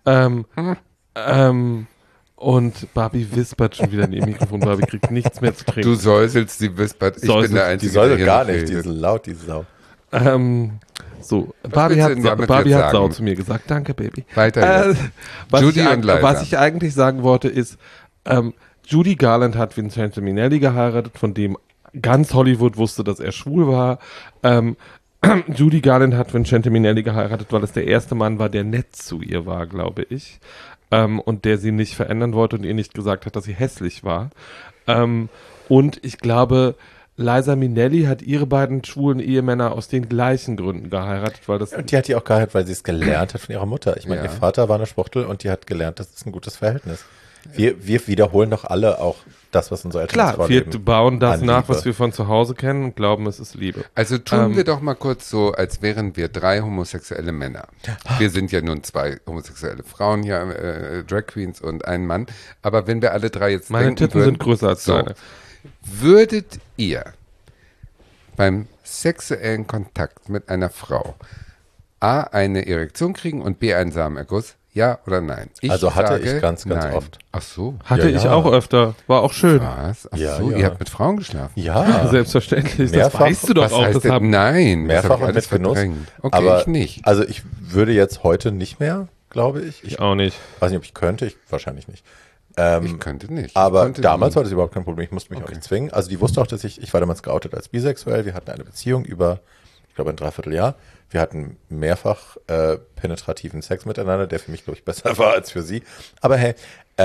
Und Barbie wispert schon wieder in ihr Mikrofon. Barbie kriegt nichts mehr zu trinken. Du säuselst, sie wispert. Ich bin der Einzige, die säuselt gar nicht, die ist laut, die Sau. Barbie hat Sau zu mir gesagt. Danke, Baby. Weiter. Judy und Liza. Was ich eigentlich sagen wollte ist, Judy Garland hat Vincente Minnelli geheiratet, von dem ganz Hollywood wusste, dass er schwul war. Judy Garland hat Vincente Minnelli geheiratet, weil es der erste Mann war, der nett zu ihr war, glaube ich. Und der sie nicht verändern wollte und ihr nicht gesagt hat, dass sie hässlich war. Und ich glaube, Liza Minnelli hat ihre beiden schwulen Ehemänner aus den gleichen Gründen geheiratet, weil das... Und die hat die auch geheiratet, weil sie es gelernt hat von ihrer Mutter. Ich meine, ihr Vater war eine Schwuchtel und die hat gelernt, das ist ein gutes Verhältnis. Wir wiederholen doch alle auch das, was unsere Eltern uns vorleben. Wir bauen das nach, was wir von zu Hause kennen und glauben, es ist Liebe. Also tun wir doch mal kurz so, als wären wir 3 homosexuelle Männer. Wir sind ja nun 2 homosexuelle Frauen hier, Drag Queens und ein Mann. Aber wenn wir alle 3 jetzt Meine Titten sind größer als deine. Würdet ihr beim sexuellen Kontakt mit einer Frau A, eine Erektion kriegen und B, einen Samenerguss? Ja oder nein? Ich ganz nein. Oft. Ach so. Hatte ich auch öfter. War auch schön. Was? Ach so, ihr habt mit Frauen geschlafen? Ja. Selbstverständlich. Mehrfach. Das weißt du doch auch. Das haben nein. Mehrfach und mit Genuss. Okay, aber ich nicht. Also ich würde jetzt heute nicht mehr, glaube ich. Ich auch nicht. Weiß nicht, ob ich könnte. Wahrscheinlich nicht. Ich könnte nicht. Aber damals war das überhaupt kein Problem. Ich musste mich auch nicht zwingen. Also die wusste auch, dass ich war damals geoutet als bisexuell. Wir hatten eine Beziehung über, ich glaube, ein Dreivierteljahr. Wir hatten mehrfach penetrativen Sex miteinander, der für mich, glaube ich, besser war als für sie. Aber hey,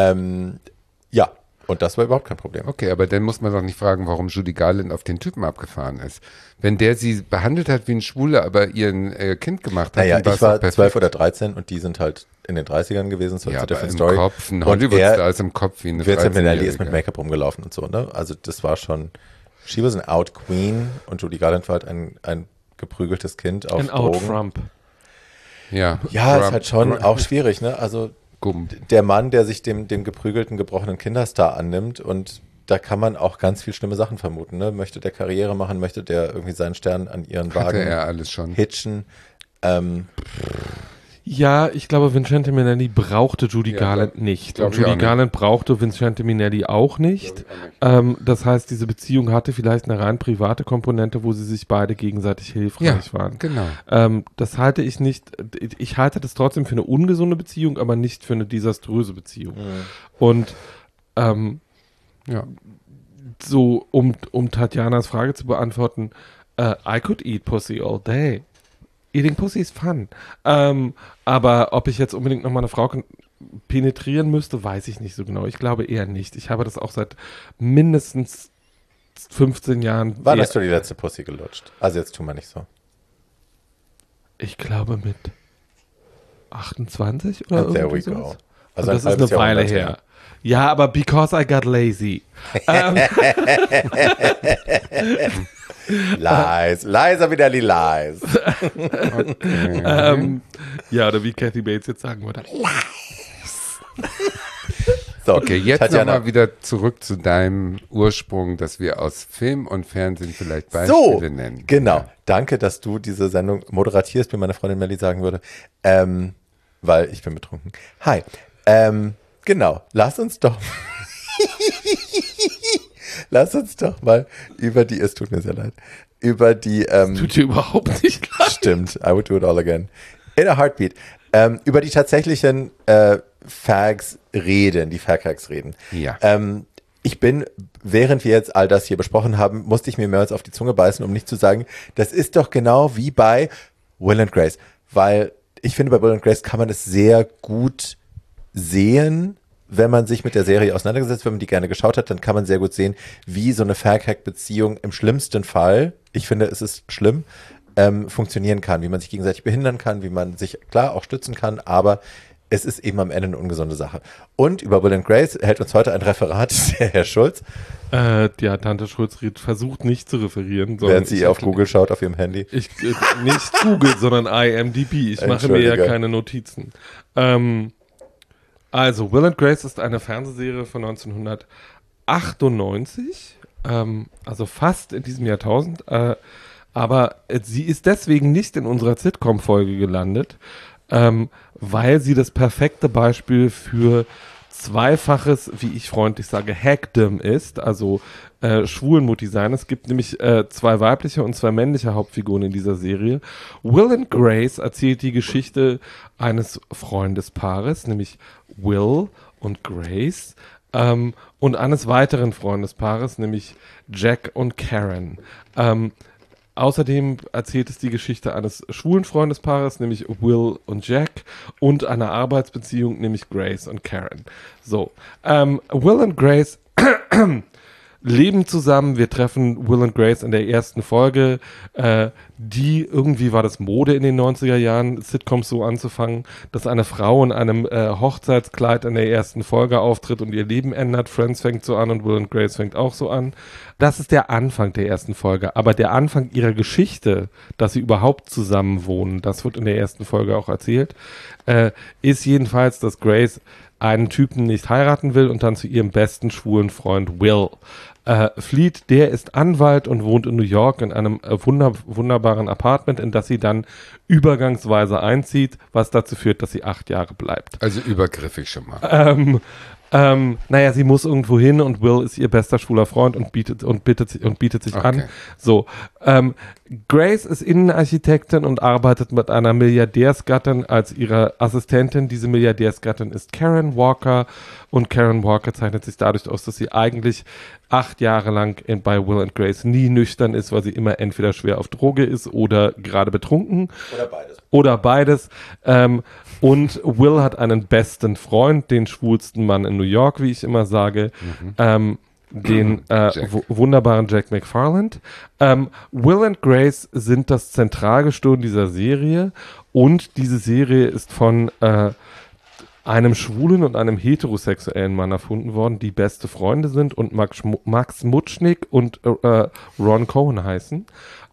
ja, und das war überhaupt kein Problem. Okay, aber dann muss man doch nicht fragen, warum Judy Garland auf den Typen abgefahren ist. Wenn der sie behandelt hat wie ein Schwuler, aber ihren Kind gemacht hat. Naja, ich war 12 oder 13 und die sind halt in den 30ern gewesen, so ja, eine different im Story. Kopf, ein Hollywood-Star ist im Kopf wie eine 13-Jährige. Vincent Minnelli ist mit Make-up rumgelaufen und so, ne? Also das war schon, she was an out queen und Judy Garland war halt ein geprügeltes Kind auf ein Drogen. Out-Trump. Ja, ist halt schon auch schwierig, ne? Also der Mann, der sich dem geprügelten, gebrochenen Kinderstar annimmt und da kann man auch ganz viel schlimme Sachen vermuten, ne? Möchte der Karriere machen, möchte der irgendwie seinen Stern an ihren Wagen er alles schon hitchen. Ja, ich glaube, Vincente Minnelli brauchte Judy Garland nicht. Und Judy Garland brauchte Vincente Minnelli auch nicht. Das heißt, diese Beziehung hatte vielleicht eine rein private Komponente, wo sie sich beide gegenseitig hilfreich waren. Genau. Das halte ich nicht, ich halte das trotzdem für eine ungesunde Beziehung, aber nicht für eine desaströse Beziehung. Und so, um Tatjanas Frage zu beantworten, I could eat pussy all day. Eating pussy is fun. Aber ob ich jetzt unbedingt noch mal eine Frau penetrieren müsste, weiß ich nicht so genau. Ich glaube eher nicht. Ich habe das auch seit mindestens 15 Jahren. Wann hast du die letzte Pussy gelutscht? Also jetzt tun wir nicht so. Ich glaube mit 28 oder There we sowas. go. Also das ist eine Weile her. Ja, aber because I got lazy. Lies. Lies are wieder die Lies. Okay. Ja, oder wie Kathy Bates jetzt sagen würde. Lies. So, okay, jetzt nochmal wieder zurück zu deinem Ursprung, dass wir aus Film und Fernsehen vielleicht Beispiele nennen. Genau. Ja. Danke, dass du diese Sendung moderatierst, wie meine Freundin Melli sagen würde. Weil ich bin betrunken. Hi. Genau. Lass uns doch mal über die, es tut mir sehr leid, über die, tut dir überhaupt nicht leid. Stimmt, I would do it all again. In a heartbeat. Über die tatsächlichen Fags reden, die Fag-Hacks reden. Ja. Ich bin, während wir jetzt all das hier besprochen haben, musste ich mir mehrmals auf die Zunge beißen, um nicht zu sagen, das ist doch genau wie bei Will and Grace. Weil ich finde, bei Will and Grace kann man es sehr gut sehen, wenn man sich mit der Serie auseinandergesetzt, wenn man die gerne geschaut hat, dann kann man sehr gut sehen, wie so eine Fag-Hack-Beziehung im schlimmsten Fall, ich finde, es ist schlimm, funktionieren kann, wie man sich gegenseitig behindern kann, wie man sich, klar, auch stützen kann, aber es ist eben am Ende eine ungesunde Sache. Und über Will and Grace hält uns heute ein Referat, der Herr Schulz. Ja, Tante Schulz versucht nicht zu referieren. Während sie auf Google schaut, auf ihrem Handy. Nicht Google, sondern IMDb. Ich mache mir ja keine Notizen. Also, Will and Grace ist eine Fernsehserie von 1998, also fast in diesem Jahrtausend, aber sie ist deswegen nicht in unserer Sitcom-Folge gelandet, weil sie das perfekte Beispiel für zweifaches, wie ich freundlich sage, Hackdom ist, also Schwulenmutti sein. Es gibt nämlich 2 weibliche und 2 männliche Hauptfiguren in dieser Serie. Will and Grace erzählt die Geschichte eines Freundespaares, nämlich Will und Grace, und eines weiteren Freundespaares, nämlich Jack und Karen. Außerdem erzählt es die Geschichte eines schwulen Freundespaares, nämlich Will und Jack, und einer Arbeitsbeziehung, nämlich Grace und Karen. So, Will und Grace leben zusammen. Wir treffen Will und Grace in der ersten Folge. Irgendwie war das Mode in den 90er Jahren, Sitcoms so anzufangen, dass eine Frau in einem Hochzeitskleid in der ersten Folge auftritt und ihr Leben ändert. Friends fängt so an und Will und Grace fängt auch so an. Das ist der Anfang der ersten Folge. Aber der Anfang ihrer Geschichte, dass sie überhaupt zusammen wohnen, das wird in der ersten Folge auch erzählt, ist jedenfalls, dass Grace einen Typen nicht heiraten will und dann zu ihrem besten schwulen Freund Will flieht. Der ist Anwalt und wohnt in New York in einem wunderbaren Apartment, in das sie dann übergangsweise einzieht, was dazu führt, dass sie 8 Jahre bleibt. Also übergriffig schon mal. Naja, sie muss irgendwo hin und Will ist ihr bester schwuler Freund und bietet sich an. So, Grace ist Innenarchitektin und arbeitet mit einer Milliardärsgattin als ihre Assistentin. Diese Milliardärsgattin ist Karen Walker und Karen Walker zeichnet sich dadurch aus, dass sie eigentlich 8 Jahre lang bei Will and Grace nie nüchtern ist, weil sie immer entweder schwer auf Droge ist oder gerade betrunken. Oder beides. Und Will hat einen besten Freund, den schwulsten Mann in New York, wie ich immer sage, den wunderbaren Jack McFarland. Will and Grace sind das Zentralgestirn dieser Serie und diese Serie ist von einem schwulen und einem heterosexuellen Mann erfunden worden, die beste Freunde sind und Max Mutschnick und Ron Cohen heißen.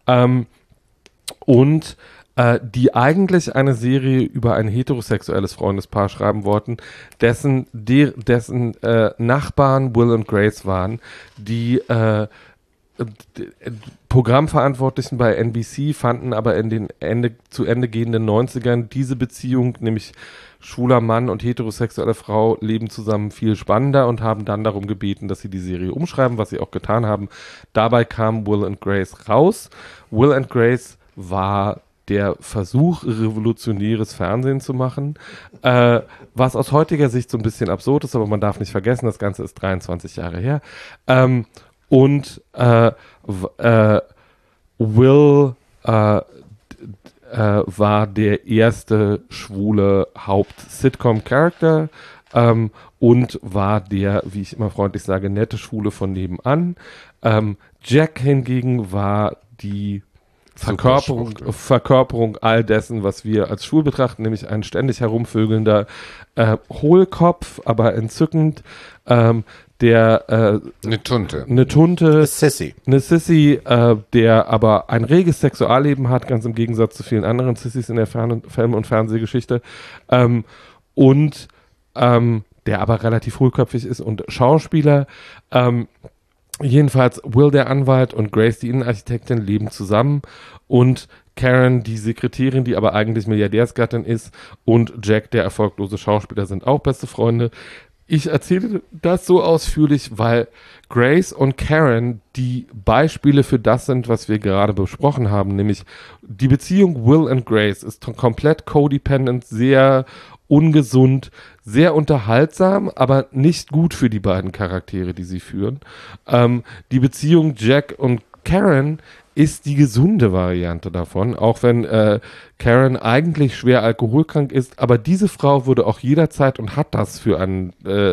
Die eigentlich eine Serie über ein heterosexuelles Freundespaar schreiben wollten, dessen Nachbarn Will und Grace waren, die Programmverantwortlichen bei NBC fanden aber in den zu Ende gehenden 90ern diese Beziehung, nämlich schwuler Mann und heterosexuelle Frau leben zusammen, viel spannender und haben dann darum gebeten, dass sie die Serie umschreiben, was sie auch getan haben. Dabei kam Will and Grace raus. Will and Grace war der Versuch, revolutionäres Fernsehen zu machen, was aus heutiger Sicht so ein bisschen absurd ist, aber man darf nicht vergessen, das Ganze ist 23 Jahre her. Will war der erste schwule Haupt-Sitcom-Charakter und war der, wie ich immer freundlich sage, nette Schwule von nebenan. Jack hingegen war die Verkörperung all dessen, was wir als schwul betrachten, nämlich ein ständig herumvögelnder Hohlkopf, aber entzückend, eine Tunte. Eine Sissy, der aber ein reges Sexualleben hat, ganz im Gegensatz zu vielen anderen Sissys in der Film- und Fernsehgeschichte. Der aber relativ hohlköpfig ist und Schauspieler. Jedenfalls Will, der Anwalt, und Grace, die Innenarchitektin, leben zusammen, und Karen, die Sekretärin, die aber eigentlich Milliardärsgattin ist, und Jack, der erfolglose Schauspieler, sind auch beste Freunde. Ich erzähle das so ausführlich, weil Grace und Karen die Beispiele für das sind, was wir gerade besprochen haben, nämlich die Beziehung Will und Grace ist komplett codependent, sehr ungesund, sehr unterhaltsam, aber nicht gut für die beiden Charaktere, die sie führen. Die Beziehung Jack und Karen ist die gesunde Variante davon, auch wenn Karen eigentlich schwer alkoholkrank ist, aber diese Frau würde auch jederzeit und hat das für einen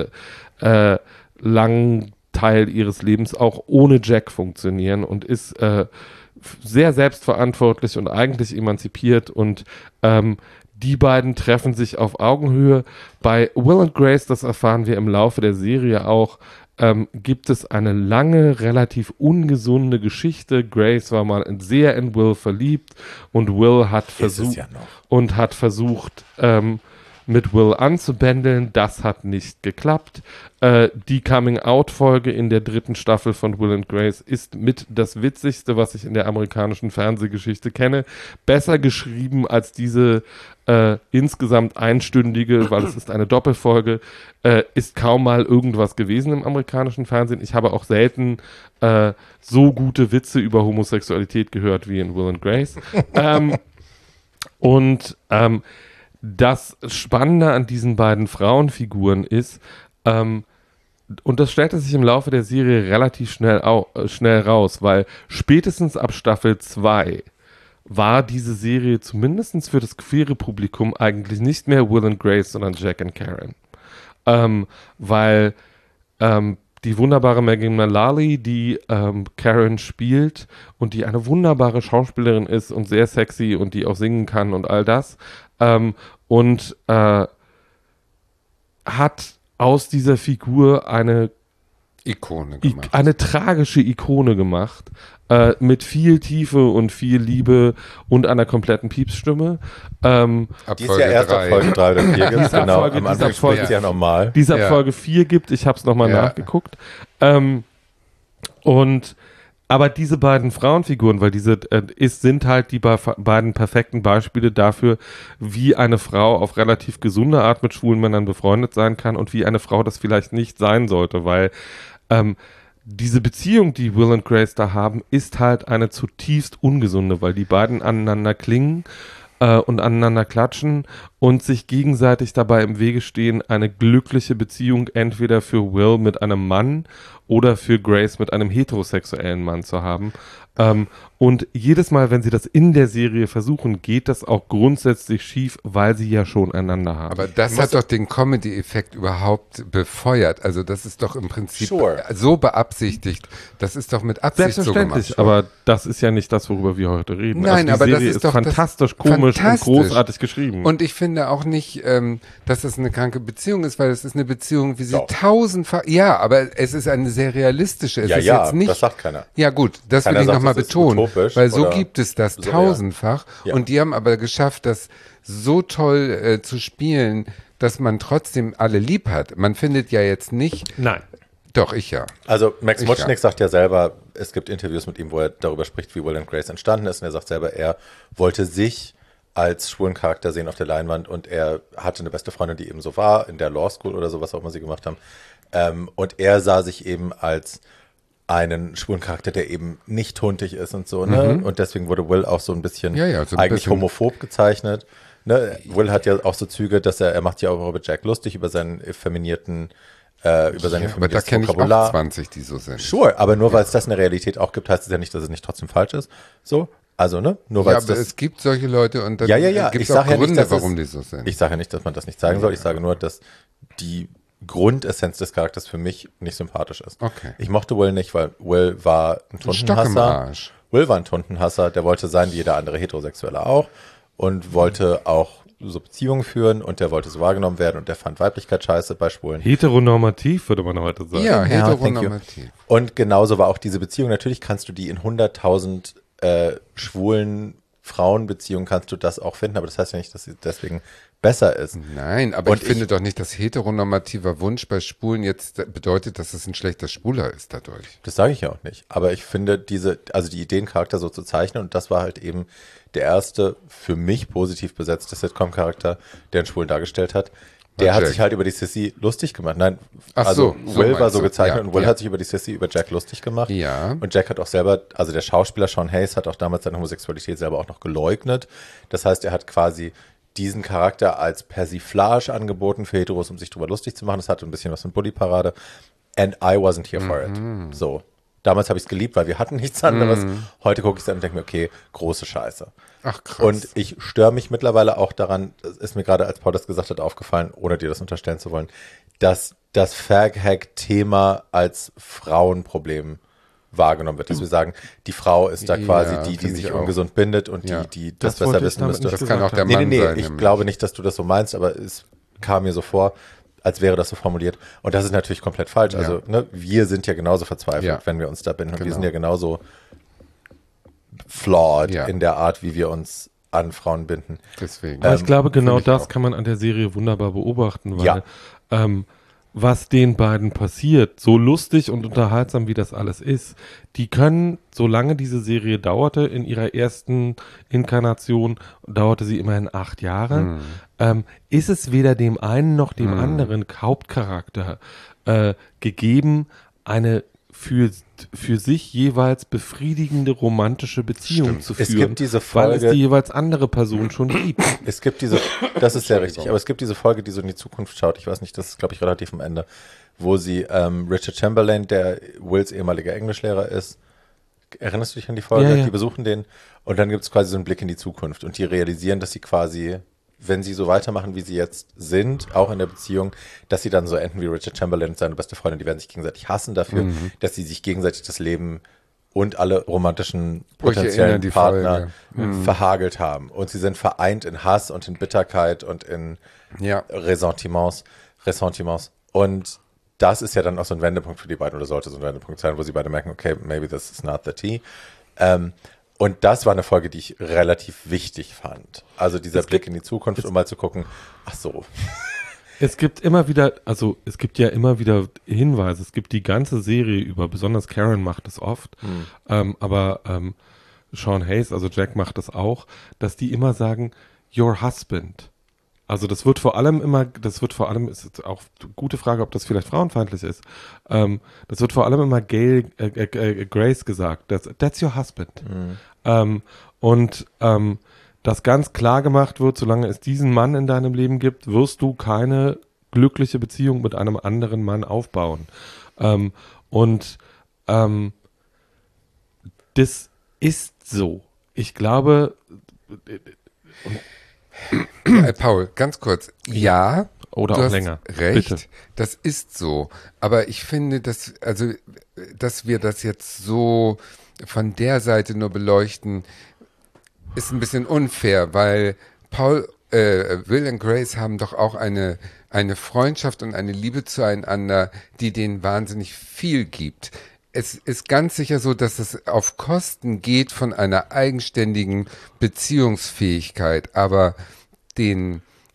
langen Teil ihres Lebens auch ohne Jack funktionieren und ist sehr selbstverantwortlich und eigentlich emanzipiert, und die beiden treffen sich auf Augenhöhe. Bei Will und Grace, das erfahren wir im Laufe der Serie auch, gibt es eine lange, relativ ungesunde Geschichte. Grace war mal sehr in Will verliebt, und Will hat versucht, mit Will anzubändeln. Das hat nicht geklappt. Die Coming-out-Folge in der 3. Staffel von Will and Grace ist mit das Witzigste, was ich in der amerikanischen Fernsehgeschichte kenne. Besser geschrieben als diese insgesamt einstündige, weil es ist eine Doppelfolge, ist kaum mal irgendwas gewesen im amerikanischen Fernsehen. Ich habe auch selten so gute Witze über Homosexualität gehört wie in Will and Grace. Das Spannende an diesen beiden Frauenfiguren ist, und das stellte sich im Laufe der Serie relativ schnell raus, weil spätestens ab Staffel 2 war diese Serie zumindest für das queere Publikum eigentlich nicht mehr Will and Grace, sondern Jack and Karen. Weil die wunderbare Megan Mullally, die Karen spielt und die eine wunderbare Schauspielerin ist und sehr sexy und die auch singen kann und all das, hat aus dieser Figur eine Ikone gemacht. Eine tragische Ikone gemacht, mit viel Tiefe und viel Liebe und einer kompletten Piepsstimme. Die ist ja erst ab Folge 3 oder 4 gibt. Genau, am Anfang spricht es ja normal. Die es ab Folge 4 gibt, ich habe es nochmal nachgeguckt. Aber diese beiden Frauenfiguren, weil sind halt die beiden perfekten Beispiele dafür, wie eine Frau auf relativ gesunde Art mit schwulen Männern befreundet sein kann und wie eine Frau das vielleicht nicht sein sollte, weil diese Beziehung, die Will und Grace da haben, ist halt eine zutiefst ungesunde, weil die beiden aneinander klingen und aneinander klatschen und sich gegenseitig dabei im Wege stehen, eine glückliche Beziehung entweder für Will mit einem Mann oder für Grace mit einem heterosexuellen Mann zu haben. Und jedes Mal, wenn sie das in der Serie versuchen, geht das auch grundsätzlich schief, weil sie ja schon einander haben. Aber das hat doch den Comedy-Effekt überhaupt befeuert. Also das ist doch im Prinzip so beabsichtigt. Das ist doch mit Absicht so gemacht. Selbstverständlich, aber das ist ja nicht das, worüber wir heute reden. Nein, also die aber Serie das ist doch fantastisch komisch und großartig geschrieben. Und ich finde auch nicht, dass das eine kranke Beziehung ist, weil es ist eine Beziehung, wie sie tausendfach, ja, aber es ist eine sehr realistische. Es ist jetzt nicht, das sagt keiner. Ja gut, das will ich nochmal betonen, weil so gibt es das tausendfach und die haben aber geschafft, das so toll zu spielen, dass man trotzdem alle lieb hat. Man findet ja jetzt nicht. Nein. Doch, ich ja. Also Max Mutschnick sagt ja selber, es gibt Interviews mit ihm, wo er darüber spricht, wie Will and Grace entstanden ist. Und er sagt selber, er wollte sich als schwulen Charakter sehen auf der Leinwand und er hatte eine beste Freundin, die eben so war, in der Law School oder so, was auch immer sie gemacht haben. Und er sah sich eben als einen schwulen Charakter, der eben nicht tuntig ist und so, ne? Und deswegen wurde Will auch so ein bisschen eigentlich homophob gezeichnet. Ne? Will hat ja auch so Züge, dass er macht ja auch über Jack lustig, über seinen effeminierten aber da kenne ich auch 20, die so sind. Sure, aber nur weil es das in der Realität auch gibt, heißt es ja nicht, dass es nicht trotzdem falsch ist. So, also, ne? Nur weil aber es gibt solche Leute und dann gibt es auch Gründe, warum die so sind. Ich sage ja nicht, dass man das nicht zeigen soll. Ich sage nur, dass die Grundessenz des Charakters für mich nicht sympathisch ist. Okay. Ich mochte Will nicht, weil Will war ein Tuntenhasser. Will war ein Tuntenhasser, der wollte sein wie jeder andere Heterosexuelle auch und wollte auch so Beziehungen führen und der wollte so wahrgenommen werden und der fand Weiblichkeit scheiße bei Schwulen. Heteronormativ, würde man heute sagen. Ja, heteronormativ. Und genauso war auch diese Beziehung. Natürlich kannst du die in 100.000 schwulen Frauenbeziehungen kannst du das auch finden, aber das heißt ja nicht, dass sie deswegen besser ist. Nein, aber ich finde doch nicht, dass heteronormativer Wunsch bei Schwulen jetzt bedeutet, dass es ein schlechter Schwuler ist dadurch. Das sage ich ja auch nicht. Aber ich finde die Ideencharakter so zu zeichnen und das war halt eben der erste für mich positiv besetzte Sitcom-Charakter, der einen Schwulen dargestellt hat. Der hat sich halt über die Sissy lustig gemacht. Nein, Will war so gezeichnet und Will hat sich über die Sissy, über Jack lustig gemacht. Ja. Und Jack hat auch selber, also der Schauspieler Sean Hayes hat auch damals seine Homosexualität selber auch noch geleugnet. Das heißt, er hat quasi diesen Charakter als Persiflage angeboten für Heteros, um sich drüber lustig zu machen. Das hatte ein bisschen was von Bully-Parade. And I wasn't here for it. So. Damals habe ich es geliebt, weil wir hatten nichts anderes. Heute gucke ich es an und denke mir, okay, große Scheiße. Ach krass. Und ich störe mich mittlerweile auch daran, das ist mir gerade, als Paul das gesagt hat, aufgefallen, ohne dir das unterstellen zu wollen, dass das Fag-Hag-Thema als Frauenproblem wahrgenommen wird. Dass wir sagen, die Frau ist da quasi die sich ungesund bindet und die das besser wissen müsste. Das kann auch der Mann sein. Ich glaube nicht, dass du das so meinst, aber es kam mir so vor, als wäre das so formuliert. Und das ist natürlich komplett falsch. Ja. Also wir sind ja genauso verzweifelt, wenn wir uns da binden. Und wir sind ja genauso flawed in der Art, wie wir uns an Frauen binden. Deswegen. Aber ich glaube, genau das kann man an der Serie wunderbar beobachten, weil was den beiden passiert, so lustig und unterhaltsam wie das alles ist, die können, solange diese Serie dauerte, in ihrer ersten Inkarnation, dauerte sie immerhin 8 Jahre, ist es weder dem einen noch dem anderen Hauptcharakter gegeben, eine für sich jeweils befriedigende romantische Beziehung zu führen, es gibt diese Folge, weil es die jeweils andere Person schon gibt. Es gibt das ist sehr richtig, aber es gibt diese Folge, die so in die Zukunft schaut, ich weiß nicht, das ist glaube ich relativ am Ende, wo sie Richard Chamberlain, der Wills ehemaliger Englischlehrer ist, erinnerst du dich an die Folge? Die besuchen den und dann gibt es quasi so einen Blick in die Zukunft und die realisieren, dass sie quasi, wenn sie so weitermachen, wie sie jetzt sind, auch in der Beziehung, dass sie dann so enden wie Richard Chamberlain und seine beste Freundin, die werden sich gegenseitig hassen dafür, dass sie sich gegenseitig das Leben und alle romantischen potenziellen Partner verhagelt haben. Und sie sind vereint in Hass und in Bitterkeit und in Ressentiments. Und das ist ja dann auch so ein Wendepunkt für die beiden, oder sollte so ein Wendepunkt sein, wo sie beide merken, okay, maybe this is not the tea. Und das war eine Folge, die ich relativ wichtig fand. Also dieser Blick in die Zukunft, um mal zu gucken, ach so. Es gibt immer wieder Hinweise, es gibt die ganze Serie über, besonders Karen macht es oft, aber Sean Hayes, also Jack macht es auch, dass die immer sagen, your husband. Also das wird vor allem, ist jetzt auch eine gute Frage, ob das vielleicht frauenfeindlich ist, das wird vor allem immer Grace gesagt, that's your husband. Dass ganz klar gemacht wird, solange es diesen Mann in deinem Leben gibt, wirst du keine glückliche Beziehung mit einem anderen Mann aufbauen. Das ist so. Ich glaube, Paul, ganz kurz. Ja, oder du auch hast länger. Recht, Bitte. das ist so. Aber ich finde, dass wir das jetzt so von der Seite nur beleuchten, ist ein bisschen unfair, weil Will und Grace haben doch auch eine Freundschaft und eine Liebe zueinander, die denen wahnsinnig viel gibt. Es ist ganz sicher so, dass es auf Kosten geht von einer eigenständigen Beziehungsfähigkeit, aber den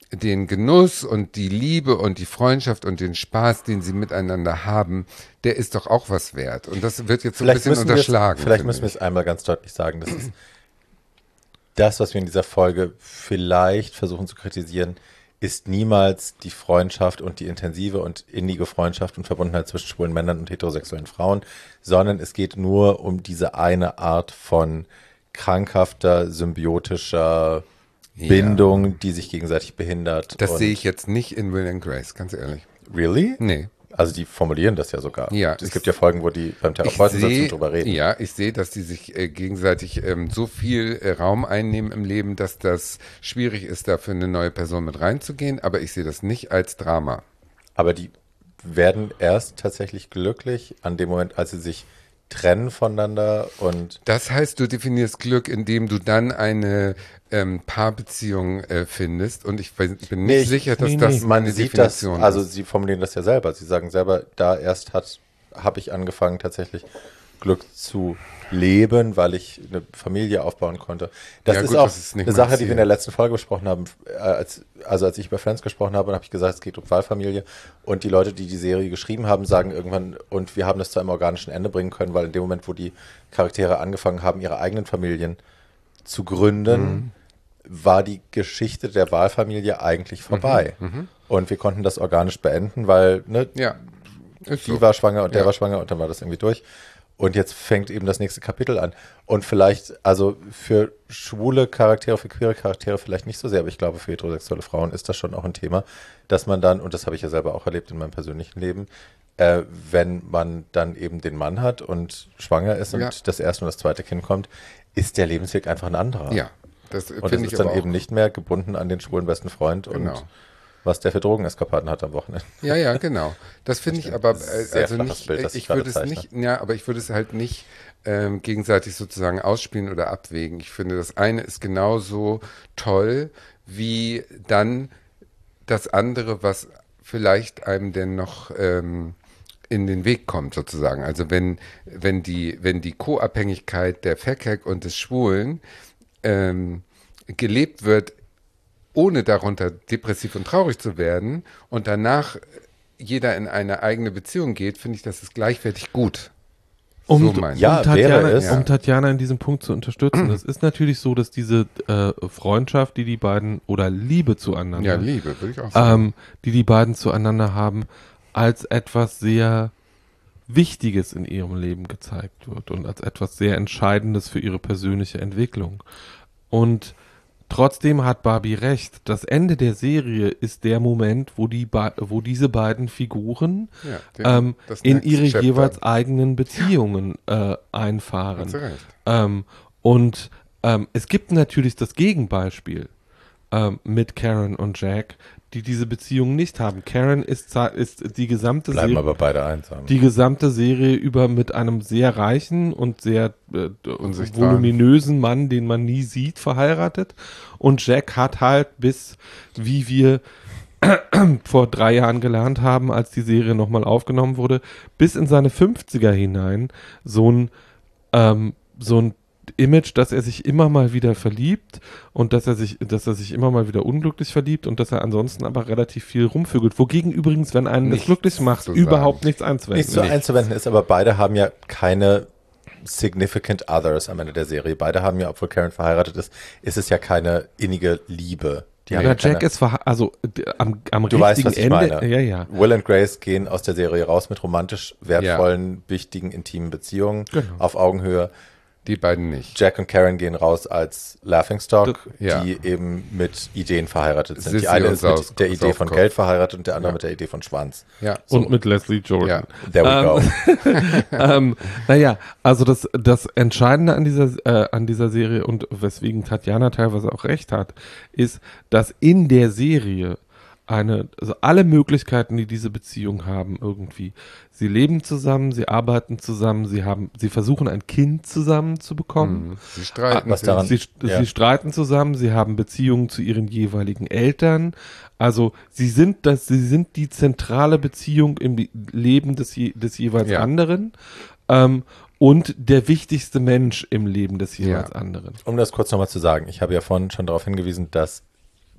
den Genuss und die Liebe und die Freundschaft und den Spaß, den sie miteinander haben, der ist doch auch was wert. Und das wird jetzt so ein bisschen unterschlagen. Vielleicht müssen wir es einmal ganz deutlich sagen, das ist das, was wir in dieser Folge vielleicht versuchen zu kritisieren, ist niemals die Freundschaft und die intensive und innige Freundschaft und Verbundenheit zwischen schwulen Männern und heterosexuellen Frauen, sondern es geht nur um diese eine Art von krankhafter, symbiotischer Bindung, die sich gegenseitig behindert. Das sehe ich jetzt nicht in Will and Grace, ganz ehrlich. Really? Nee. Also die formulieren das ja sogar. Ja, es gibt ja Folgen, wo die beim Therapeuten sitzen und drüber reden. Ja, ich sehe, dass die sich gegenseitig so viel Raum einnehmen im Leben, dass das schwierig ist, da für eine neue Person mit reinzugehen. Aber ich sehe das nicht als Drama. Aber die werden erst tatsächlich glücklich an dem Moment, als sie sich trennen voneinander und... Das heißt, du definierst Glück, indem du dann eine Paarbeziehung findest und ich bin nicht sicher, dass das man eine sieht Definition das, also ist. sie formulieren das ja selber, sie sagen selber, da erst habe ich angefangen tatsächlich Glück zu leben, weil ich eine Familie aufbauen konnte. Das ist auch eine Sache, die wir in der letzten Folge besprochen haben, als ich über Friends gesprochen habe, habe ich gesagt, es geht um Wahlfamilie und die Leute, die die Serie geschrieben haben, sagen irgendwann, und wir haben das zu einem organischen Ende bringen können, weil in dem Moment, wo die Charaktere angefangen haben, ihre eigenen Familien zu gründen, war die Geschichte der Wahlfamilie eigentlich vorbei. Und wir konnten das organisch beenden, weil die war schwanger und der war schwanger und dann war das irgendwie durch. Und jetzt fängt eben das nächste Kapitel an. Und vielleicht, also für schwule Charaktere, für queere Charaktere vielleicht nicht so sehr, aber ich glaube, für heterosexuelle Frauen ist das schon auch ein Thema, dass man dann, und das habe ich ja selber auch erlebt in meinem persönlichen Leben, wenn man dann eben den Mann hat und schwanger ist und das erste und das zweite Kind kommt, ist der Lebensweg einfach ein anderer. Ja, das und das ist dann eben nicht mehr gebunden an den schwulen besten Freund und was der für Drogeneskapaden hat am Wochenende. Ja, genau. Das finde ich aber also nicht, Bild, ich würde es nicht, aber ich würde es halt nicht gegenseitig sozusagen ausspielen oder abwägen. Ich finde, das eine ist genauso toll wie dann das andere, was vielleicht einem denn noch in den Weg kommt sozusagen. Also wenn die Co-Abhängigkeit der Verkehr und des Schwulen gelebt wird, ohne darunter depressiv und traurig zu werden und danach jeder in eine eigene Beziehung geht, finde ich, das ist gleichwertig gut. Um Tatjana in diesem Punkt zu unterstützen. Es ist natürlich so, dass diese Freundschaft, die beiden, oder Liebe zueinander, ja, Liebe, würde ich auch sagen, die beiden zueinander haben, als etwas sehr Wichtiges in ihrem Leben gezeigt wird und als etwas sehr Entscheidendes für ihre persönliche Entwicklung. Und trotzdem hat Barbie recht. Das Ende der Serie ist der Moment, wo diese beiden Figuren in ihre jeweils eigenen Beziehungen einfahren. Hast du recht. Es gibt natürlich das Gegenbeispiel mit Karen und Jack, die diese Beziehung nicht haben. Karen ist die gesamte Bleiben aber beide einsam. Die gesamte Serie über mit einem sehr reichen und sehr voluminösen Mann, den man nie sieht, verheiratet. Und Jack hat halt bis, wie wir vor 3 Jahren gelernt haben, als die Serie nochmal aufgenommen wurde, bis in seine 50er hinein so ein Image, dass er sich immer mal wieder verliebt und dass er sich immer mal wieder unglücklich verliebt und dass er ansonsten aber relativ viel rumvögelt. Wogegen übrigens, wenn einen das glücklich macht, überhaupt nichts einzuwenden. Nichts so einzuwenden ist, aber beide haben ja keine significant others am Ende der Serie. Beide haben ja, obwohl Karen verheiratet ist, ist es ja keine innige Liebe. Jack ist am du weißt, was ich Ende. Meine. Ja. Will und Grace gehen aus der Serie raus mit romantisch wertvollen, wichtigen, intimen Beziehungen auf Augenhöhe. Die beiden nicht. Jack und Karen gehen raus als Laughingstock, die eben mit Ideen verheiratet sind. Sissy die eine ist mit der Idee von Geld verheiratet und der andere mit der Idee von Schwanz. Ja. So. Und mit Leslie Jordan. Ja. There we go. Also das Entscheidende an dieser Serie und weswegen Tatjana teilweise auch recht hat, ist, dass in der Serie also alle Möglichkeiten, die diese Beziehung haben, irgendwie. Sie leben zusammen, sie arbeiten zusammen, sie versuchen ein Kind zusammen zu bekommen. Sie streiten. Sie streiten zusammen, sie haben Beziehungen zu ihren jeweiligen Eltern. Also sie sind die zentrale Beziehung im Leben des jeweils anderen. Und der wichtigste Mensch im Leben des jeweils anderen. Um das kurz nochmal zu sagen, ich habe ja vorhin schon darauf hingewiesen, dass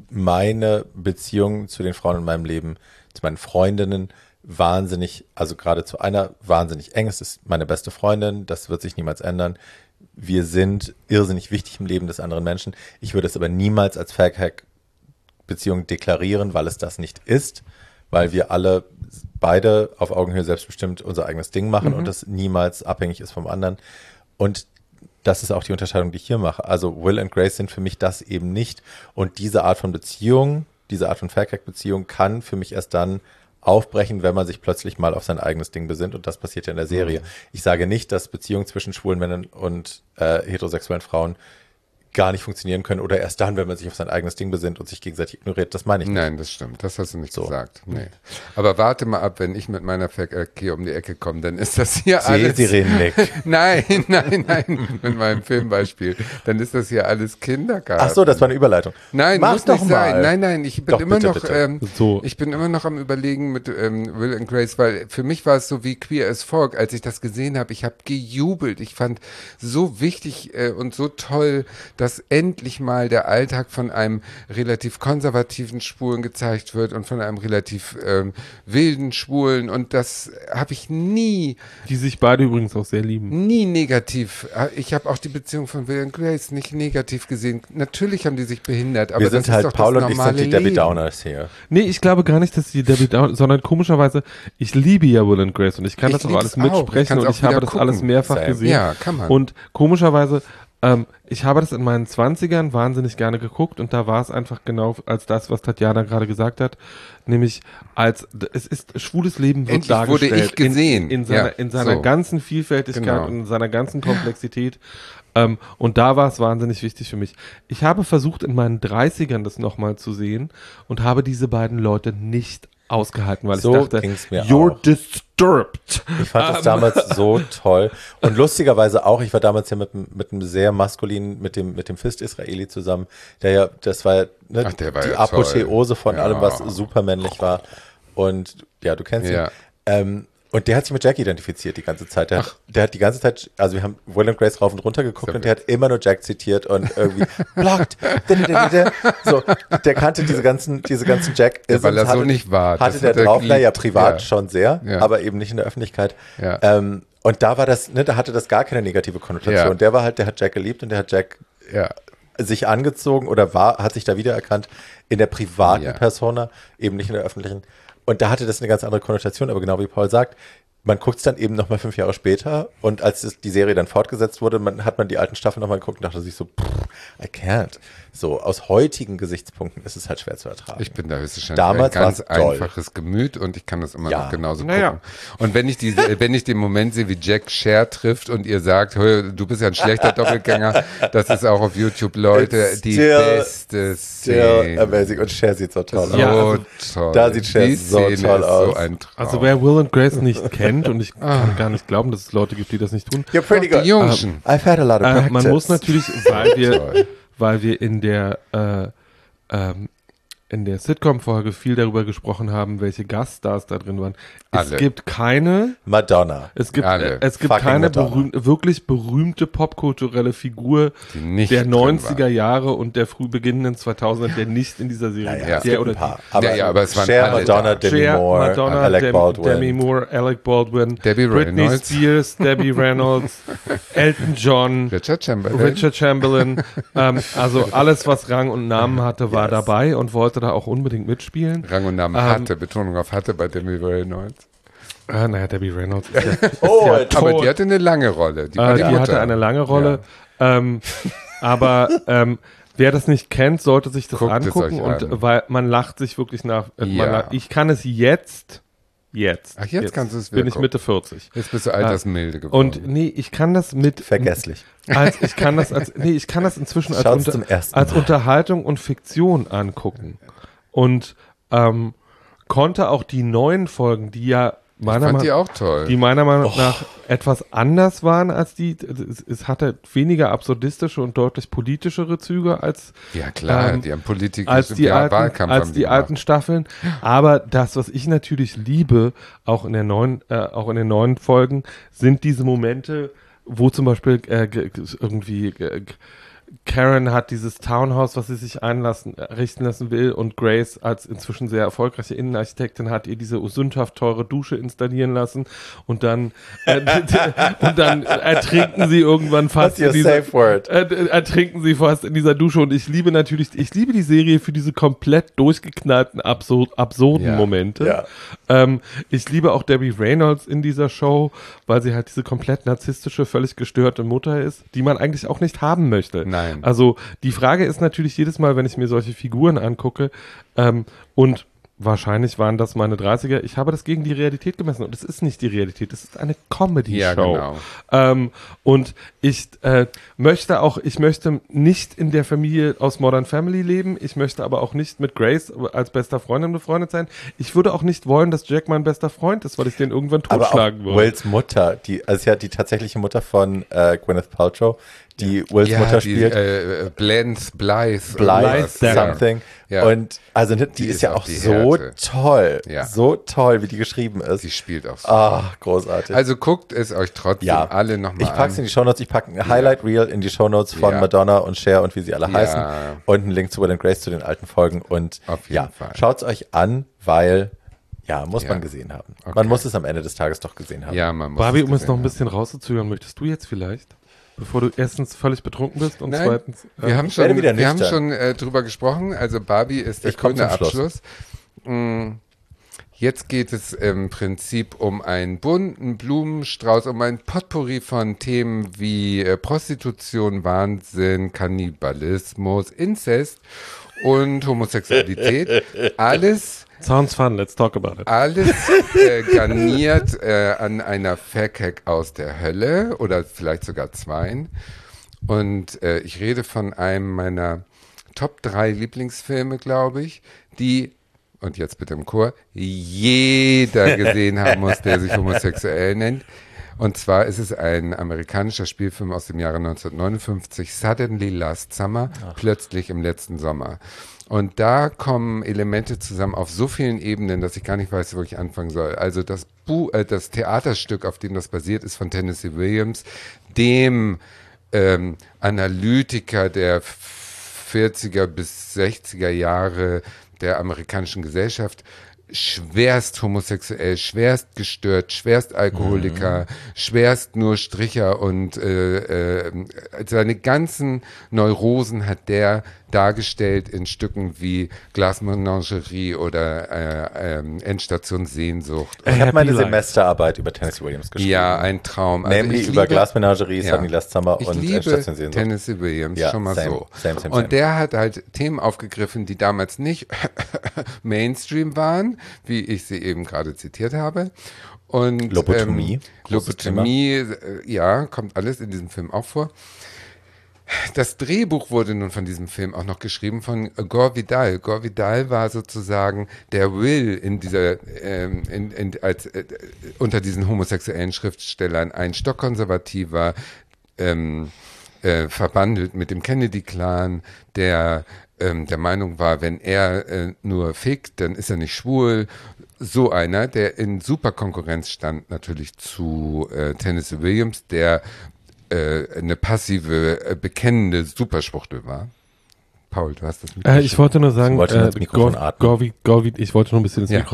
meine Beziehung zu den Frauen in meinem Leben, zu meinen Freundinnen, wahnsinnig, also gerade zu einer wahnsinnig eng. Es ist meine beste Freundin, das wird sich niemals ändern. Wir sind irrsinnig wichtig im Leben des anderen Menschen. Ich würde es aber niemals als Fake-Hack-Beziehung deklarieren, weil es das nicht ist, weil wir alle beide auf Augenhöhe selbstbestimmt unser eigenes Ding machen und das niemals abhängig ist vom anderen. Und das ist auch die Unterscheidung, die ich hier mache. Also Will und Grace sind für mich das eben nicht. Und diese Art von Beziehung, diese Art von Fake-Hack-Beziehung kann für mich erst dann aufbrechen, wenn man sich plötzlich mal auf sein eigenes Ding besinnt. Und das passiert ja in der Serie. Ich sage nicht, dass Beziehungen zwischen schwulen Männern und heterosexuellen Frauen gar nicht funktionieren können oder erst dann, wenn man sich auf sein eigenes Ding besinnt und sich gegenseitig ignoriert. Das meine ich nicht. Nein, das stimmt. Das hast du nicht gesagt. Nee. Aber warte mal ab, wenn ich mit meiner Fake-Hack hier um die Ecke komme, dann ist das hier alles... Nick. Nein, mit meinem Filmbeispiel. Dann ist das hier alles Kindergarten. Ach so, das war eine Überleitung. Nein, Mach muss doch nicht mal. sein. Nein, ich bin Doch, immer bitte, noch, bitte. ich bin immer noch am Überlegen mit Will and Grace, weil für mich war es so wie Queer as Folk, als ich das gesehen habe. Ich habe gejubelt. Ich fand so wichtig und so toll, dass endlich mal der Alltag von einem relativ konservativen Schwulen gezeigt wird und von einem relativ wilden Schwulen, und das habe ich nie... Die sich beide übrigens auch sehr lieben. Nie negativ. Ich habe auch die Beziehung von Will und Grace nicht negativ gesehen. Natürlich haben die sich behindert, aber wir sind das halt, ist doch Paul das und ich normale sind die Debbie Leben. Downers hier. Nee, ich glaube gar nicht, dass die Debbie Downer, sondern komischerweise, ich liebe ja Will and Grace und ich kann das auch alles mitsprechen und ich habe das alles mehrfach gesehen. Ja, kann man. Und komischerweise, ich habe das in meinen 20ern wahnsinnig gerne geguckt und da war es einfach genau als das, was Tatjana gerade gesagt hat, nämlich es ist schwules Leben wird Endlich dargestellt. wurde ich gesehen. In seiner so. ganzen Vielfältigkeit Genau. und in seiner ganzen Komplexität. Und da war es wahnsinnig wichtig für mich. Ich habe versucht, in meinen 30ern das nochmal zu sehen und habe diese beiden Leute nicht ausgehalten, weil So ich dachte, ging's mir you're auch. disturbed. Ich fand das damals so toll. Und lustigerweise auch, ich war damals ja mit einem sehr maskulinen, mit dem Fist-Israeli zusammen, der ja, das war, ne, Ach, der war die ja Apotheose toll. von Ja. allem, was supermännlich war. Und ja, du kennst Ja. ihn. Und der hat sich mit Jack identifiziert die ganze Zeit. Der hat die ganze Zeit, also wir haben Will and Grace rauf und runter geguckt und der hat immer nur Jack zitiert und irgendwie blocked. So, der kannte diese ganzen Jack. Ja, weil er so nicht war. Hatte Das der hat er drauf, geliebt. naja, privat Ja. schon sehr, Ja. aber eben nicht in der Öffentlichkeit. Ja. Und da war das, ne, da hatte das gar keine negative Konnotation. Ja. Der war halt, der hat Jack geliebt und der hat Jack Ja. sich angezogen oder hat sich da wiedererkannt in der privaten Ja. Persona, eben nicht in der öffentlichen. Und da hatte das eine ganz andere Konnotation, aber genau wie Paul sagt, man guckt es dann eben nochmal 5 Jahre später und als die Serie dann fortgesetzt wurde, hat man die alten Staffeln nochmal geguckt und dachte sich so, I can't. So, aus heutigen Gesichtspunkten ist es halt schwer zu ertragen. Ich bin da höchstwahrscheinlich Damals ein ganz war's toll. einfaches Gemüt und ich kann das immer Ja. noch genauso Naja. gucken. Und wenn ich den Moment sehe, wie Jack Cher trifft und ihr sagt, "Hör, du bist ja ein schlechter Doppelgänger, das ist auch auf YouTube, Leute, It's die still- beste Sehr Szene. amazing und Cher sieht so toll So aus. Ja, also, toll. da sieht Cher die so Szene toll ist aus. So ein Traum. Also wer Will and Grace nicht kennt, und ich kann gar nicht glauben, dass es Leute gibt, die das nicht tun. You're pretty die good. Jungschen. I've had a lot of practice. Man muss natürlich, weil wir in der Sitcom-Folge viel darüber gesprochen haben, welche Gaststars da drin waren. Es Alle. gibt keine, Madonna. es gibt Alle. keine Fucking Madonna. wirklich berühmte popkulturelle Figur Die nicht der drin 90er war. Jahre und der früh beginnenden 2000er, der nicht in dieser Serie Ja, war. es Der gibt oder ein paar. Ja, aber es waren Cher, alle Madonna, da. Demi Cher, Moore, Madonna, Alec Baldwin. Demi Moore, Alec Baldwin, Debbie Britney Reynolds. Spears, Debbie Reynolds, Elton John, Richard Chamberlain. Richard Chamberlain, also alles, was Rang und Namen hatte, war dabei und wollte da auch unbedingt mitspielen. Rang und Namen hatte, Betonung auf hatte bei Demi Reynolds. Naja, Debbie Reynolds ist ja, Oh, ja Aber tot. die hatte eine lange Rolle. Die, war Die Mutter. hatte eine lange Rolle. Aber wer das nicht kennt, sollte sich das Guckt es angucken euch und an. weil man lacht sich wirklich nach. Ja. Ich kann es jetzt. Ach, jetzt kannst du es Bin wieder ich gucken. Mitte 40. Jetzt bist du altersmilde geworden. Und nee, ich kann das mit Vergesslich. ich kann das inzwischen Schaut's zum ersten als Mal. Unterhaltung und Fiktion angucken. Und konnte auch die neuen Folgen, die ja fand die auch toll. die meiner Meinung nach etwas anders waren als die. Es hatte weniger absurdistische und deutlich politischere Züge als ja klar, die haben Politik als die Wahlkampf alten, haben als die die alten Staffeln. Aber das, was ich natürlich liebe, auch in den neuen Folgen, sind diese Momente, wo zum Beispiel Karen hat dieses Townhouse, was sie sich errichten lassen will, und Grace als inzwischen sehr erfolgreiche Innenarchitektin hat ihr diese sündhaft teure Dusche installieren lassen und dann ertrinken sie irgendwann fast ertrinken sie fast in dieser Dusche, und ich liebe die Serie für diese komplett durchgeknallten absurden Momente. Ja. Ich liebe auch Debbie Reynolds in dieser Show, weil sie halt diese komplett narzisstische, völlig gestörte Mutter ist, die man eigentlich auch nicht haben möchte. Nein. Also die Frage ist natürlich jedes Mal, wenn ich mir solche Figuren angucke, und wahrscheinlich waren das meine 30er, ich habe das gegen die Realität gemessen, und es ist nicht die Realität, es ist eine Comedy-Show. Ja, genau. Und ich möchte nicht in der Familie aus Modern Family leben, ich möchte aber auch nicht mit Grace als bester Freundin befreundet sein. Ich würde auch nicht wollen, dass Jack mein bester Freund ist, weil ich den irgendwann totschlagen würde. Wills Mutter, die tatsächliche Mutter von Gwyneth Paltrow, die Wills Mutter spielt. Blythe something. Ja. Und also die ist ja auch so toll. Ja. So toll, wie die geschrieben ist. Die spielt auch so. Großartig. Also guckt es euch trotzdem alle nochmal an. Ich packe es in die Shownotes. Ich packe ein Highlight Reel in die Shownotes von Madonna und Cher und wie sie alle heißen. Und einen Link zu Will & Grace, zu den alten Folgen. Und auf jeden Fall. Schaut es euch an, weil muss man gesehen haben. Okay. Man muss es am Ende des Tages doch gesehen haben. Ja, man muss Barbie, um es noch ein bisschen rauszuzögern, möchtest du jetzt vielleicht? Bevor du erstens völlig betrunken bist und zweitens... Wir haben schon drüber gesprochen. Also Barbie ist der grüne Abschluss. Jetzt geht es im Prinzip um einen bunten Blumenstrauß, um ein Potpourri von Themen wie Prostitution, Wahnsinn, Kannibalismus, Inzest und Homosexualität. Alles... Sounds fun, let's talk about it. Alles garniert an einer Fact-Hack aus der Hölle oder vielleicht sogar zweien. Und ich rede von einem meiner Top 3 Lieblingsfilme, glaube ich, die, und jetzt bitte im Chor, jeder gesehen haben muss, der sich homosexuell nennt. Und zwar ist es ein amerikanischer Spielfilm aus dem Jahre 1959, Suddenly Last Summer, plötzlich im letzten Sommer. Und da kommen Elemente zusammen auf so vielen Ebenen, dass ich gar nicht weiß, wo ich anfangen soll. Also das Theaterstück, auf dem das basiert, ist von Tennessee Williams, dem Analytiker der 40er bis 60er Jahre der amerikanischen Gesellschaft, schwerst homosexuell, schwerst gestört, schwerst Alkoholiker, schwerst nur Stricher und seine ganzen Neurosen hat der dargestellt in Stücken wie Glas Menagerie oder Endstation Sehnsucht. Ich habe meine Semesterarbeit über Tennessee Williams geschrieben. Ja, ein Traum. Nämlich über Glas Menagerie, Suddenly Last Summer und Endstation Sehnsucht. Tennessee Williams, schon mal so. Und der hat halt Themen aufgegriffen, die damals nicht Mainstream waren, wie ich sie eben gerade zitiert habe. Und Lobotomie. Lobotomie, kommt alles in diesem Film auch vor. Das Drehbuch wurde nun von diesem Film auch noch geschrieben von Gore Vidal. Gore Vidal war sozusagen der Will in dieser, unter diesen homosexuellen Schriftstellern, ein stockkonservativer, verbandelt mit dem Kennedy-Clan, der Meinung war, wenn er nur fickt, dann ist er nicht schwul. So einer, der in super Konkurrenz stand natürlich zu Tennessee Williams, der eine passive, bekennende Superschwuchtel war. Paul, du hast das mitbekommen. Ich wollte nur sagen, ich wollte nur ein bisschen ins Mikro.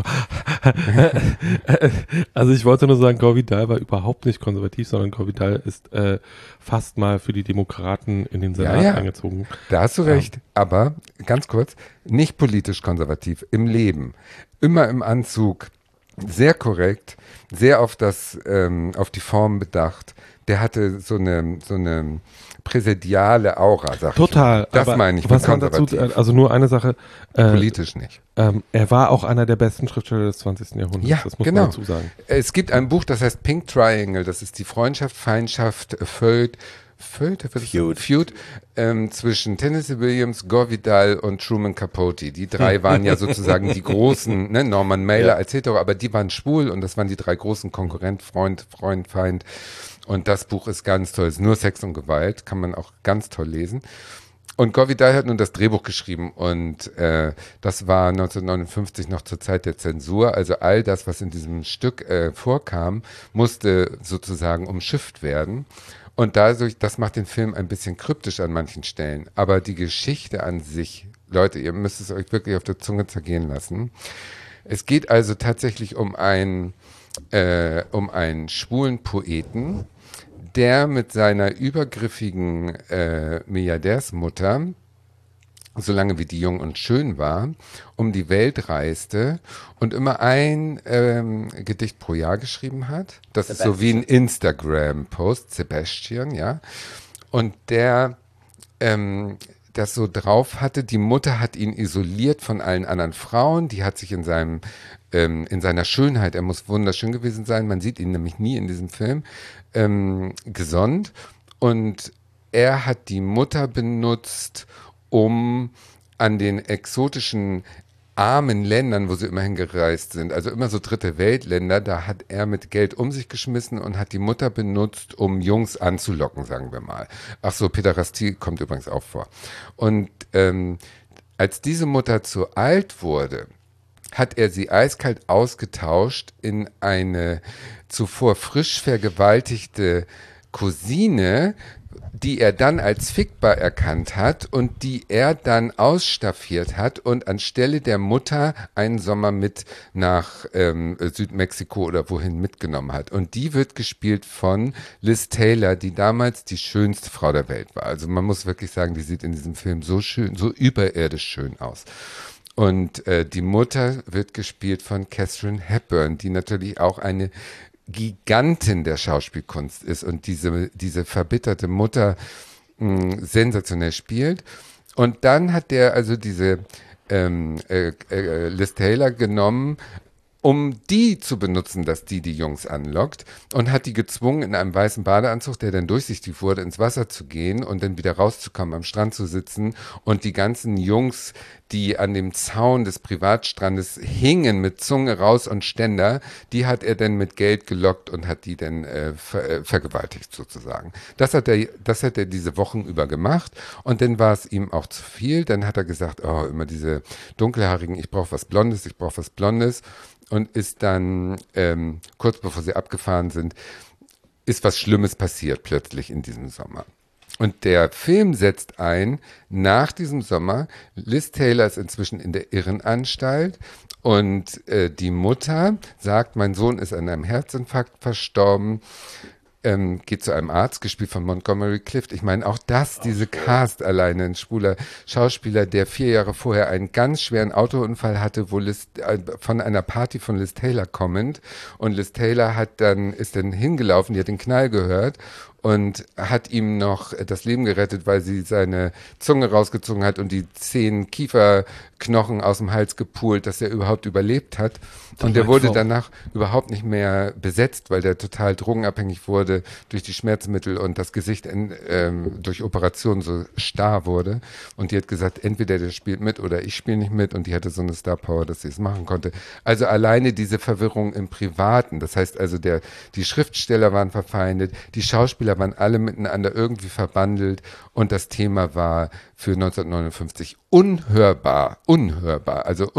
Also ich wollte nur sagen, Gore Vidal war überhaupt nicht konservativ, sondern Gore Vidal ist fast mal für die Demokraten in den Senat eingezogen. Da hast du recht, aber ganz kurz, nicht politisch konservativ, im Leben, immer im Anzug, sehr korrekt, sehr auf die Form bedacht. Der hatte so eine präsidiale Aura, sag Total. ich. Das meine ich mit konservativ. Also nur eine Sache. Politisch nicht. Er war auch einer der besten Schriftsteller des 20. Jahrhunderts. Ja, das muss man dazu sagen. Es gibt ein Buch, das heißt Pink Triangle. Das ist die Freundschaft, Feindschaft, Feud zwischen Tennessee Williams, Gore Vidal und Truman Capote. Die drei waren ja sozusagen die großen, ne, Norman Mailer etc., aber die waren schwul und das waren die drei großen Konkurrent, Freund, Feind. Und das Buch ist ganz toll, ist nur Sex und Gewalt, kann man auch ganz toll lesen. Und Gore Vidal hat nun das Drehbuch geschrieben und das war 1959 noch zur Zeit der Zensur. Also all das, was in diesem Stück vorkam, musste sozusagen umschifft werden. Und dadurch, das macht den Film ein bisschen kryptisch an manchen Stellen. Aber die Geschichte an sich, Leute, ihr müsst es euch wirklich auf der Zunge zergehen lassen. Es geht also tatsächlich um einen schwulen Poeten, der mit seiner übergriffigen Milliardärsmutter, solange wie die jung und schön war, um die Welt reiste und immer ein Gedicht pro Jahr geschrieben hat. Das Sebastian. Ist so wie ein Instagram-Post, Sebastian, ja. Und der das so drauf hatte, die Mutter hat ihn isoliert von allen anderen Frauen, die hat sich in seiner Schönheit, er muss wunderschön gewesen sein, man sieht ihn nämlich nie in diesem Film, gesonnt, und er hat die Mutter benutzt, um an den exotischen armen Ländern, wo sie immer hingereist sind, also immer so dritte Weltländer, da hat er mit Geld um sich geschmissen und hat die Mutter benutzt, um Jungs anzulocken, sagen wir mal. Ach so, Päderastie kommt übrigens auch vor. Und als diese Mutter zu alt wurde, hat er sie eiskalt ausgetauscht in eine zuvor frisch vergewaltigte Cousine, die er dann als fickbar erkannt hat und die er dann ausstaffiert hat und anstelle der Mutter einen Sommer mit nach Südmexiko oder wohin mitgenommen hat. Und die wird gespielt von Liz Taylor, die damals die schönste Frau der Welt war. Also man muss wirklich sagen, die sieht in diesem Film so schön, so überirdisch schön aus. Und die Mutter wird gespielt von Katharine Hepburn, die natürlich auch eine Gigantin der Schauspielkunst ist und diese verbitterte Mutter sensationell spielt. Und dann hat der also diese Liz Taylor genommen, um die zu benutzen, dass die Jungs anlockt, und hat die gezwungen, in einem weißen Badeanzug, der dann durchsichtig wurde, ins Wasser zu gehen und dann wieder rauszukommen, am Strand zu sitzen, und die ganzen Jungs, die an dem Zaun des Privatstrandes hingen, mit Zunge raus und Ständer, die hat er dann mit Geld gelockt und hat die dann vergewaltigt sozusagen. Das hat er diese Wochen über gemacht, und dann war es ihm auch zu viel. Dann hat er gesagt, oh, immer diese dunkelhaarigen, ich brauche was Blondes, und ist dann, kurz bevor sie abgefahren sind, ist was Schlimmes passiert plötzlich in diesem Sommer. Und der Film setzt ein, nach diesem Sommer, Liz Taylor ist inzwischen in der Irrenanstalt, und die Mutter sagt, mein Sohn ist an einem Herzinfarkt verstorben, geht zu einem Arzt, gespielt von Montgomery Clift. Ich meine, auch diese Cast alleine, ein schwuler Schauspieler, der 4 Jahre vorher einen ganz schweren Autounfall hatte, wo von einer Party von Liz Taylor kommend, und Liz Taylor ist dann hingelaufen, die hat den Knall gehört und hat ihm noch das Leben gerettet, weil sie seine Zunge rausgezogen hat und die 10 Kieferknochen aus dem Hals gepult, dass er überhaupt überlebt hat. Und der wurde danach überhaupt nicht mehr besetzt, weil der total drogenabhängig wurde durch die Schmerzmittel und das Gesicht durch Operationen so starr wurde. Und die hat gesagt, entweder der spielt mit oder ich spiele nicht mit. Und die hatte so eine Star-Power, dass sie es machen konnte. Also alleine diese Verwirrung im Privaten. Das heißt also, die Schriftsteller waren verfeindet, die Schauspieler waren alle miteinander irgendwie verbandelt. Und das Thema war für 1959 unhörbar, also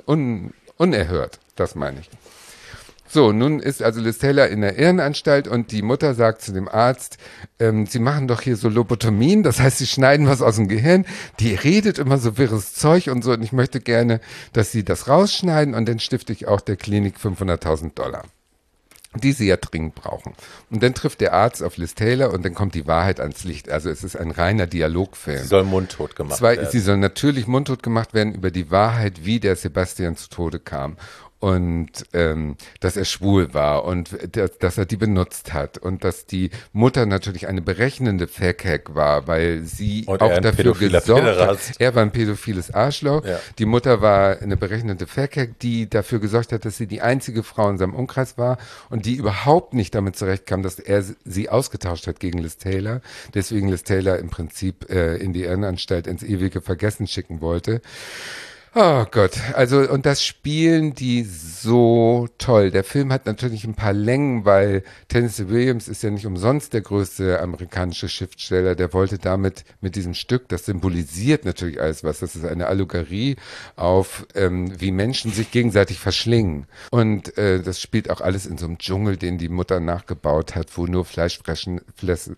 unerhört. Das meine ich. So, nun ist also Liz Taylor in der Irrenanstalt, und die Mutter sagt zu dem Arzt, sie machen doch hier so Lobotomien, das heißt, sie schneiden was aus dem Gehirn. Die redet immer so wirres Zeug und so, und ich möchte gerne, dass sie das rausschneiden, und dann stifte ich auch der Klinik $500.000, die sie ja dringend brauchen. Und dann trifft der Arzt auf Liz Taylor, und dann kommt die Wahrheit ans Licht. Also es ist ein reiner Dialogfilm. Sie soll mundtot gemacht werden. Sie soll natürlich mundtot gemacht werden über die Wahrheit, wie der Sebastian zu Tode kam. Und dass er schwul war und dass er die benutzt hat, und dass die Mutter natürlich eine berechnende Fakehack war, weil sie und auch dafür gesorgt hat. Er war ein pädophiles Arschloch. Ja. Die Mutter war eine berechnende Fakehack, die dafür gesorgt hat, dass sie die einzige Frau in seinem Umkreis war und die überhaupt nicht damit zurechtkam, dass er sie ausgetauscht hat gegen Liz Taylor. Deswegen Liz Taylor im Prinzip in die Irrenanstalt ins ewige Vergessen schicken wollte. Oh Gott, also und das spielen die so toll. Der Film hat natürlich ein paar Längen, weil Tennessee Williams ist ja nicht umsonst der größte amerikanische Schriftsteller. Der wollte damit mit diesem Stück, das symbolisiert natürlich alles was. Das ist eine Allegorie auf, wie Menschen sich gegenseitig verschlingen. Und das spielt auch alles in so einem Dschungel, den die Mutter nachgebaut hat, wo nur fleischfressende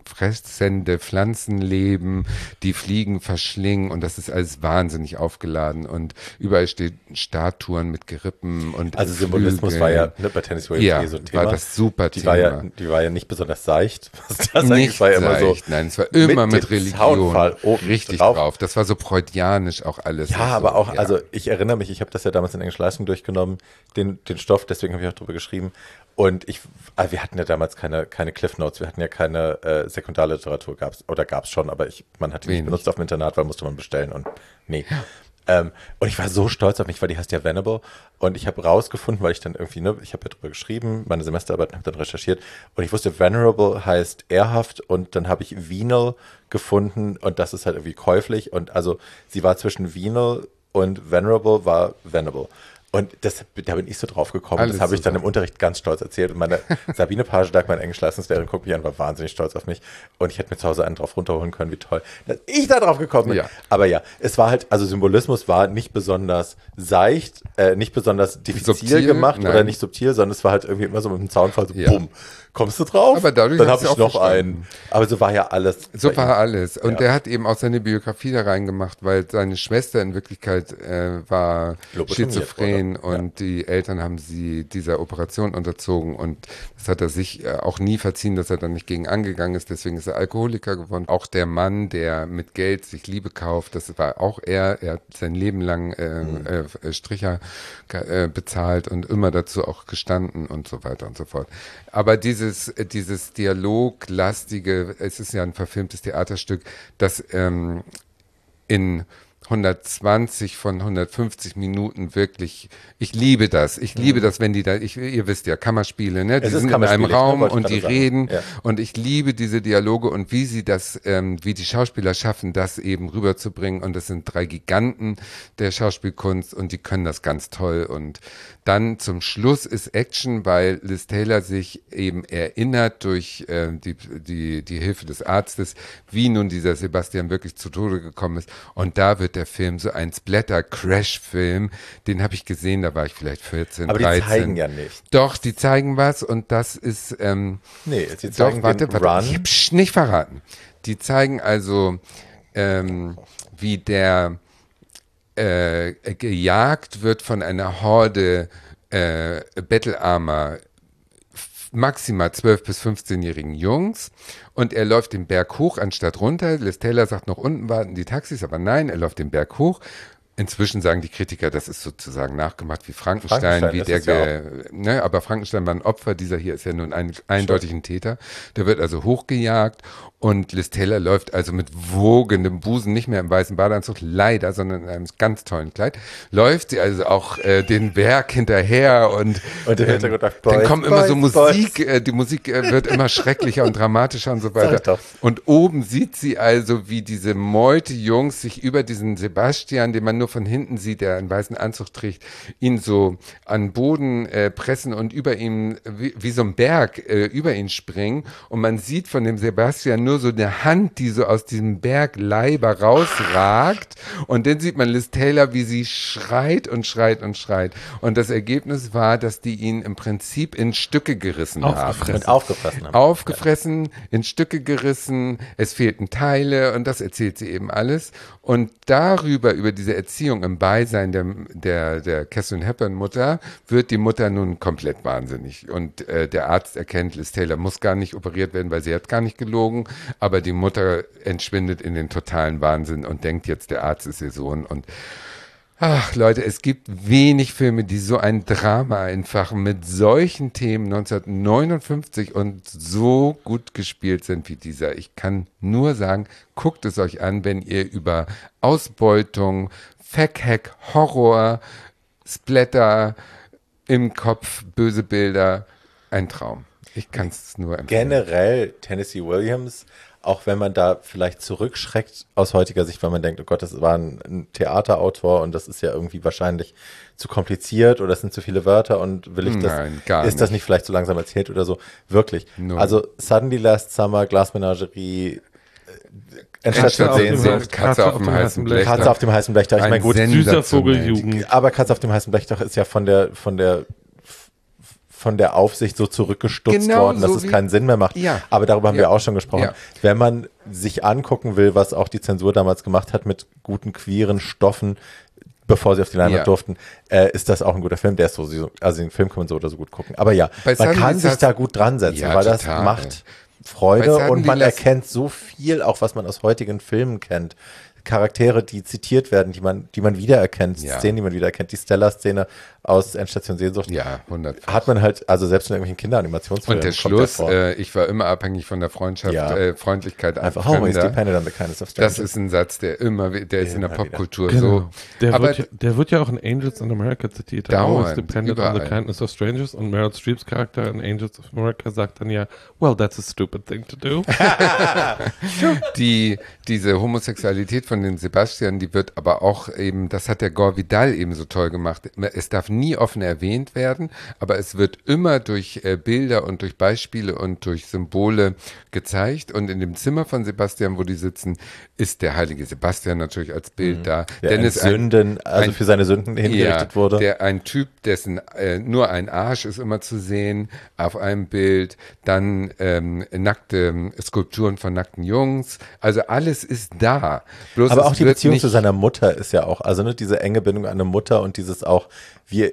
Pflanzen leben, die Fliegen verschlingen und das ist alles wahnsinnig aufgeladen und überall stehen Statuen mit Gerippen und also Symbolismus war ja bei Tennessee Williams so ein Thema. War das super Thema. Die war ja nicht besonders seicht. Das nicht war ja immer so. Nein, es war immer mit Religion richtig drauf. drauf. Das war so freudianisch auch alles. Ja, aber auch, also ich erinnere mich, ich habe das ja damals in Englisch Leistung durchgenommen, den Stoff, deswegen habe ich auch drüber geschrieben. Und wir hatten ja damals keine Cliff Notes, wir hatten ja keine Sekundarliteratur, gab's schon, aber man hat die nicht benutzt auf dem Internat, weil musste man bestellen und nee. Und ich war so stolz auf mich, weil die heißt ja Venable und ich habe rausgefunden, weil ich dann irgendwie, ich habe ja drüber geschrieben, meine Semesterarbeit, habe dann recherchiert und ich wusste, Venerable heißt ehrhaft und dann habe ich venal gefunden und das ist halt irgendwie käuflich und also sie war zwischen venal und venerable war venable. Und da bin ich so drauf gekommen. Alles das habe ich dann im Unterricht ganz stolz erzählt. Und meine Sabine Pagedag, meine Englisch-Leistungslehrerin, guckt mich an, war wahnsinnig stolz auf mich. Und ich hätte mir zu Hause einen drauf runterholen können, wie toll, dass ich da drauf gekommen bin. Ja. Aber ja, es war halt, also Symbolismus war nicht besonders seicht, nicht besonders diffizil gemacht oder nicht subtil, sondern es war halt irgendwie immer so mit dem Zaunfall so bumm. Kommst du drauf? Aber dadurch dann habe ich noch einen. Aber so war ja alles. So war alles. Und der hat eben auch seine Biografie da reingemacht, weil seine Schwester in Wirklichkeit war schizophren und die Eltern haben sie dieser Operation unterzogen und das hat er sich auch nie verziehen, dass er dann nicht gegen angegangen ist. Deswegen ist er Alkoholiker geworden. Auch der Mann, der mit Geld sich Liebe kauft, das war auch er. Er hat sein Leben lang Stricher bezahlt und immer dazu auch gestanden und so weiter und so fort. Aber dieses Dialoglastige, es ist ja ein verfilmtes Theaterstück, das in 120 von 150 Minuten wirklich, ich liebe das, wenn die da, ihr wisst ja, Kammerspiele, ne, die sind in einem Raum und die reden und ich liebe diese Dialoge und wie sie das, wie die Schauspieler schaffen, das eben rüberzubringen und das sind 3 Giganten der Schauspielkunst und die können das ganz toll und dann zum Schluss ist Action, weil Liz Taylor sich eben erinnert durch die Hilfe des Arztes, wie nun dieser Sebastian wirklich zu Tode gekommen ist und da wird der Film so ein Splatter-Crash-Film, den habe ich gesehen, da war ich vielleicht 14, aber 13. Aber die zeigen ja nicht. Doch, die zeigen was und das ist, sie zeigen warte, ich hab's nicht verraten. Die zeigen also, wie der gejagt wird von einer Horde bettelarmer maximal 12- bis 15-jährigen Jungs und er läuft den Berg hoch anstatt runter. Liz Taylor sagt, noch unten warten die Taxis, aber nein, er läuft den Berg hoch. Inzwischen sagen die Kritiker, das ist sozusagen nachgemacht wie Frankenstein wie der, aber Frankenstein war ein Opfer, dieser hier ist ja nun eindeutig ein Täter. Der wird also hochgejagt und Liz Taylor läuft also mit wogendem Busen, nicht mehr im weißen Badeanzug, leider, sondern in einem ganz tollen Kleid, läuft sie also auch den Berg hinterher und dann kommt immer so Musik, die Musik wird immer schrecklicher und dramatischer und so weiter. Und oben sieht sie also, wie diese Meute Jungs sich über diesen Sebastian, den man nur von hinten sieht, der einen weißen Anzug trägt, ihn so an Boden pressen und über ihm, wie so ein Berg, über ihn springen. Und man sieht von dem Sebastian nur so eine Hand, die so aus diesem Bergleiber rausragt. Und dann sieht man Liz Taylor, wie sie schreit und schreit und schreit. Und das Ergebnis war, dass die ihn im Prinzip in Stücke gerissen haben. Und aufgefressen haben. Aufgefressen, in Stücke gerissen, es fehlten Teile und das erzählt sie eben alles. Und darüber, über diese Erziehung im Beisein der Katharine Hepburn Mutter, wird die Mutter nun komplett wahnsinnig. Und der Arzt erkennt, Liz Taylor muss gar nicht operiert werden, weil sie hat gar nicht gelogen. Aber die Mutter entschwindet in den totalen Wahnsinn und denkt jetzt, der Arzt ist ihr Sohn. Und ach Leute, es gibt wenig Filme, die so ein Drama einfach mit solchen Themen 1959 und so gut gespielt sind wie dieser. Ich kann nur sagen, guckt es euch an, wenn ihr über Ausbeutung, Fact-Hack, Horror, Splatter, im Kopf, böse Bilder, ein Traum. Ich kann es nur empfehlen. Generell Tennessee Williams, auch wenn man da vielleicht zurückschreckt aus heutiger Sicht, weil man denkt, oh Gott, das war ein Theaterautor und das ist ja irgendwie wahrscheinlich zu kompliziert oder es sind zu viele Wörter und will ich das, Nein, gar ist das nicht vielleicht zu langsam erzählt oder so? Wirklich. No. Also Suddenly Last Summer, Glasmenagerie, Endstation Sehnsucht, Katze auf dem heißen Blechdach. Katze auf dem heißen Blechdach. Ich meine, gut, süßer Vogeljugend. aber Katze auf dem heißen Blechdach ist ja von der Aufsicht so zurückgestutzt worden, dass es keinen Sinn mehr macht. Ja. Aber darüber haben wir auch schon gesprochen. Ja. Wenn man sich angucken will, was auch die Zensur damals gemacht hat mit guten queeren Stoffen, bevor sie auf die Leinwand durften, ist das auch ein guter Film. Der ist so, also den Film kann man so oder so gut gucken. Aber ja, man kann sich da gut dran setzen, weil das macht Freude und man erkennt so viel, auch was man aus heutigen Filmen kennt. Charaktere, die zitiert werden, die man wiedererkennt, Szenen, die man wiedererkennt. Die Stella-Szene aus Endstation Sehnsucht. Ja, 100. Hat man halt, also selbst in irgendwelchen Kinderanimationsfilmen. Und der Schluss, ich war immer abhängig von der Freundschaft, Freundlichkeit. Einfach always depended on the kindness of strangers. Das ist ein Satz, der ist in der Popkultur so. Genau. Der wird ja auch in Angels in America zitiert. Always depended on the kindness of strangers. Und Meryl Streeps Charakter in Angels of America sagt dann ja, well, that's a stupid thing to do. Diese Homosexualität von den Sebastian, die wird aber auch eben, das hat der Gore Vidal eben so toll gemacht. Es darf nie offen erwähnt werden, aber es wird immer durch Bilder und durch Beispiele und durch Symbole gezeigt. Und in dem Zimmer von Sebastian, wo die sitzen, ist der heilige Sebastian natürlich als Bild da. Der für seine Sünden hingerichtet wurde. Ein Typ, dessen nur ein Arsch ist immer zu sehen auf einem Bild. Dann nackte Skulpturen von nackten Jungs. Also alles ist da. Bloß aber auch die Beziehung zu seiner Mutter ist ja auch, also diese enge Bindung an eine Mutter und dieses auch, wir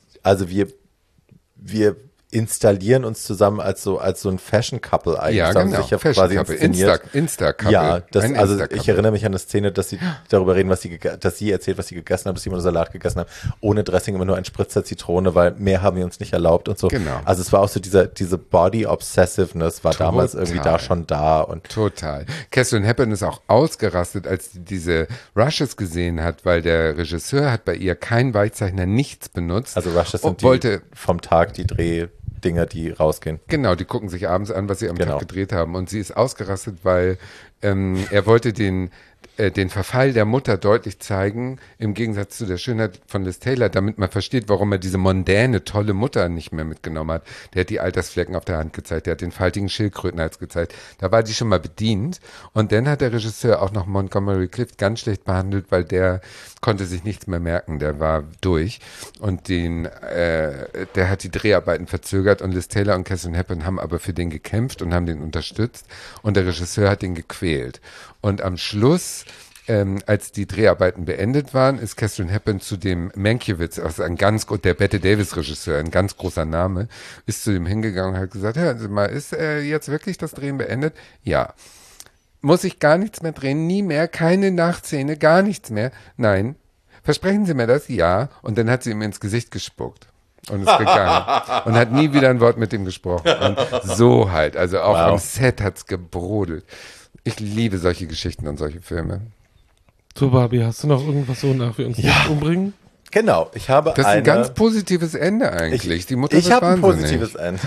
installieren uns zusammen als so ein Fashion-Couple eigentlich. Ja, genau. Sich ja quasi inszeniert. Insta-Couple. Ja, ich erinnere mich an eine Szene, dass sie darüber reden, dass sie erzählt, was sie gegessen haben, dass sie immer nur Salat gegessen haben, ohne Dressing, immer nur ein Spritzer Zitrone, weil mehr haben wir uns nicht erlaubt und so. Genau. Also es war auch so diese Body-Obsessiveness war damals irgendwie da schon da. Und total. Katharine Hepburn ist auch ausgerastet, als sie diese Rushes gesehen hat, weil der Regisseur hat bei ihr kein Weichzeichner, nichts benutzt. Also Rushes sind die vom Tag die Drehdinger, die rausgehen. Genau, die gucken sich abends an, was sie am Tag gedreht haben. Und sie ist ausgerastet, weil er wollte den Verfall der Mutter deutlich zeigen, im Gegensatz zu der Schönheit von Liz Taylor, damit man versteht, warum er diese mondäne, tolle Mutter nicht mehr mitgenommen hat. Der hat die Altersflecken auf der Hand gezeigt, der hat den faltigen Schildkrötenhals gezeigt. Da war die schon mal bedient. Und dann hat der Regisseur auch noch Montgomery Clift ganz schlecht behandelt, weil der konnte sich nichts mehr merken, der war durch. Und der hat die Dreharbeiten verzögert und Liz Taylor und Katharine Hepburn haben aber für den gekämpft und haben den unterstützt. Und der Regisseur hat den gequält. Und am Schluss, als die Dreharbeiten beendet waren, ist Katharine Hepburn zu dem Mankiewicz, also der Bette Davis-Regisseur, ein ganz großer Name, ist zu dem hingegangen und hat gesagt, hören Sie mal, ist jetzt wirklich das Drehen beendet? Ja. Muss ich gar nichts mehr drehen? Nie mehr? Keine Nachszene? Gar nichts mehr? Nein. Versprechen Sie mir das? Ja. Und dann hat sie ihm ins Gesicht gespuckt. Und ist gegangen. Und hat nie wieder ein Wort mit ihm gesprochen. Und so halt. Also auch am Set hat's gebrodelt. Ich liebe solche Geschichten und solche Filme. So, Barbie, hast du noch irgendwas, wonach wir uns nicht umbringen? Genau, ich habe Das ist ein ganz positives Ende eigentlich. Die Mutter ich habe ein positives Ende.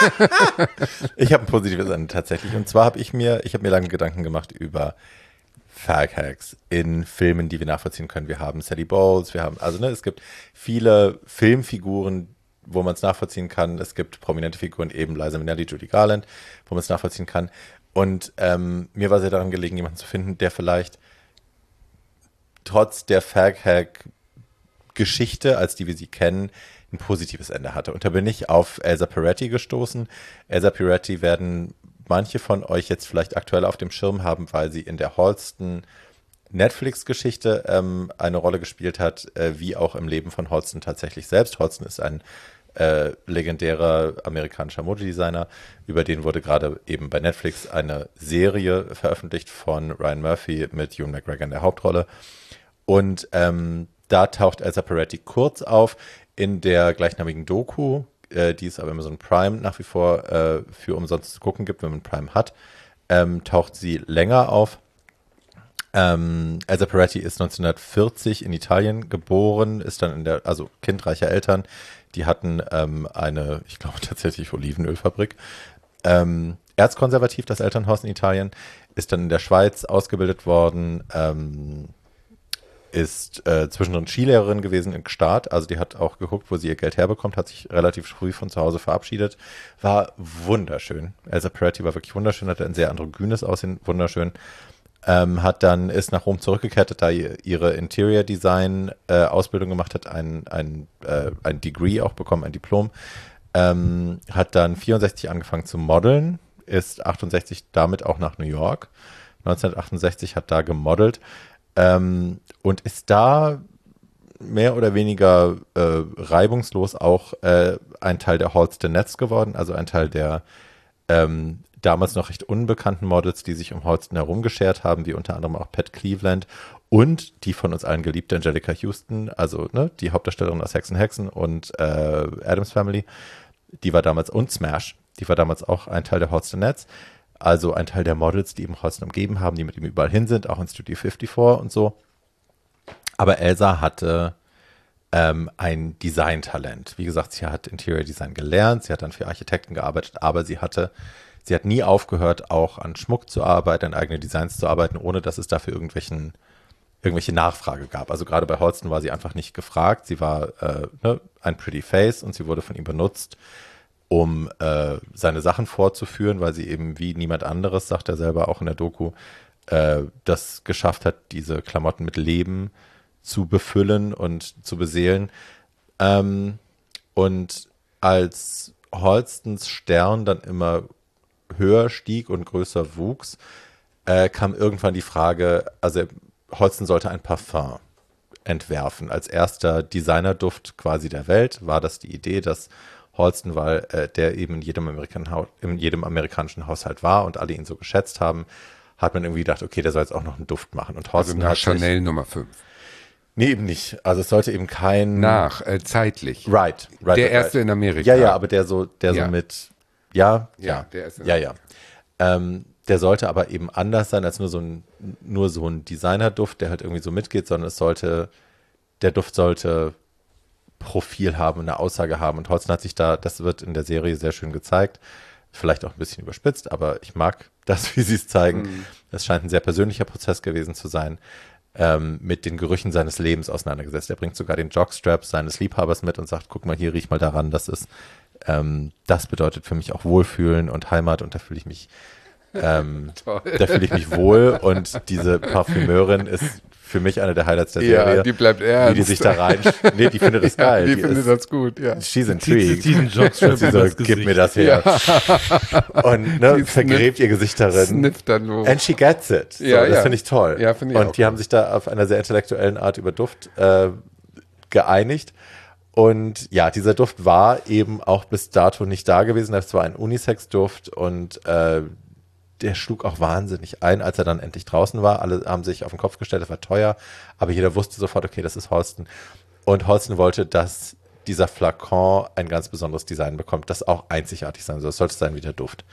Ich habe ein positives Ende tatsächlich. Und zwar habe ich mir lange Gedanken gemacht über Fag-Hacks in Filmen, die wir nachvollziehen können. Wir haben Sally Bowles, es gibt viele Filmfiguren, wo man es nachvollziehen kann. Es gibt prominente Figuren, eben Liza Minnelli, Judy Garland, wo man es nachvollziehen kann. Und mir war sehr daran gelegen, jemanden zu finden, der vielleicht trotz der Fag-Hack-Geschichte, als die wir sie kennen, ein positives Ende hatte. Und da bin ich auf Elsa Peretti gestoßen. Elsa Peretti werden manche von euch jetzt vielleicht aktuell auf dem Schirm haben, weil sie in der Halston Netflix-Geschichte eine Rolle gespielt hat, wie auch im Leben von Halston tatsächlich selbst. Halston ist ein legendärer amerikanischer Modedesigner, über den wurde gerade eben bei Netflix eine Serie veröffentlicht von Ryan Murphy mit Ewan McGregor in der Hauptrolle. Und da taucht Elsa Peretti kurz auf in der gleichnamigen Doku, die es aber Amazon Prime nach wie vor für umsonst zu gucken gibt, wenn man Prime hat, taucht sie länger auf. Elsa Peretti ist 1940 in Italien geboren, ist dann Kind reicher Eltern. Die hatten ich glaube tatsächlich Olivenölfabrik. erzkonservativ, das Elternhaus in Italien, ist dann in der Schweiz ausgebildet worden, ist zwischendrin Skilehrerin gewesen in Gstaad, also die hat auch geguckt, wo sie ihr Geld herbekommt, hat sich relativ früh von zu Hause verabschiedet, war wunderschön. Elsa Peretti war wirklich wunderschön, hatte ein sehr androgynes Aussehen, wunderschön. Ist nach Rom zurückgekehrt, hat da ihre Interior Design Ausbildung gemacht, hat ein Degree auch bekommen, ein Diplom, hat dann 64 angefangen zu modeln, ist 68 damit auch nach New York, 1968 hat da gemodelt, und ist da mehr oder weniger reibungslos auch ein Teil der Halston-Nets geworden, also ein Teil der damals noch recht unbekannten Models, die sich um Halston herumgeschert haben, wie unter anderem auch Pat Cleveland und die von uns allen geliebte Angelica Houston, also die Hauptdarstellerin aus Hexen Hexen und Addams Family, die war damals, und Smash, die war damals auch ein Teil der Halston-Nets. Also ein Teil der Models, die eben Halston umgeben haben, die mit ihm überall hin sind, auch in Studio 54 und so. Aber Elsa hatte ein Designtalent. Wie gesagt, sie hat Interior Design gelernt, sie hat dann für Architekten gearbeitet, aber sie hat nie aufgehört, auch an Schmuck zu arbeiten, an eigenen Designs zu arbeiten, ohne dass es dafür irgendwelche Nachfrage gab. Also gerade bei Halston war sie einfach nicht gefragt. Sie war ein Pretty Face und sie wurde von ihm benutzt, um seine Sachen vorzuführen, weil sie eben wie niemand anderes, sagt er selber auch in der Doku, das geschafft hat, diese Klamotten mit Leben zu befüllen und zu beseelen. Und als Halstons Stern dann immer höher stieg und größer wuchs, kam irgendwann die Frage, also Halston sollte ein Parfum entwerfen. Als erster Designerduft quasi der Welt war das die Idee, dass Halston, weil der eben in jedem amerikanischen Haushalt war und alle ihn so geschätzt haben, hat man irgendwie gedacht, okay, der soll jetzt auch noch einen Duft machen. Und Halston also nach Chanel Nummer 5. Nee, eben nicht. Also es sollte eben kein... Zeitlich. Right. Der erste in Amerika. Ja, aber der so mit... Ja. Der erste. Ja. Der sollte aber eben anders sein als nur so ein Designerduft, der halt irgendwie so mitgeht, sondern der Duft sollte Profil haben, eine Aussage haben. Und Halston hat sich das wird in der Serie sehr schön gezeigt, vielleicht auch ein bisschen überspitzt, aber ich mag das, wie sie es zeigen. Es scheint ein sehr persönlicher Prozess gewesen zu sein, mit den Gerüchen seines Lebens auseinandergesetzt. Er bringt sogar den Jockstrap seines Liebhabers mit und sagt, guck mal hier, riech mal daran, das bedeutet für mich auch Wohlfühlen und Heimat und da fühle ich mich wohl und diese Parfümeurin ist für mich eine der Highlights der Serie. Ja, die bleibt ernst. Wie die sich da rein... Nee, die findet das geil. Die findet das gut, ja. She's intrigued. Diesen Jockstrap sie so, gib mir das her. Ja. Und vergräbt ihr Gesicht darin. Snifft dann los. And she gets it. So, das finde ich toll. Ja, finde ich und die haben sich da auf einer sehr intellektuellen Art über Duft geeinigt. Und ja, dieser Duft war eben auch bis dato nicht da gewesen. Das war ein Unisex-Duft und der schlug auch wahnsinnig ein, als er dann endlich draußen war. Alle haben sich auf den Kopf gestellt, das war teuer, aber jeder wusste sofort, okay, das ist Halston. Und Halston wollte, dass dieser Flakon ein ganz besonderes Design bekommt, das auch einzigartig sein soll. Es sollte sein wie der Duft.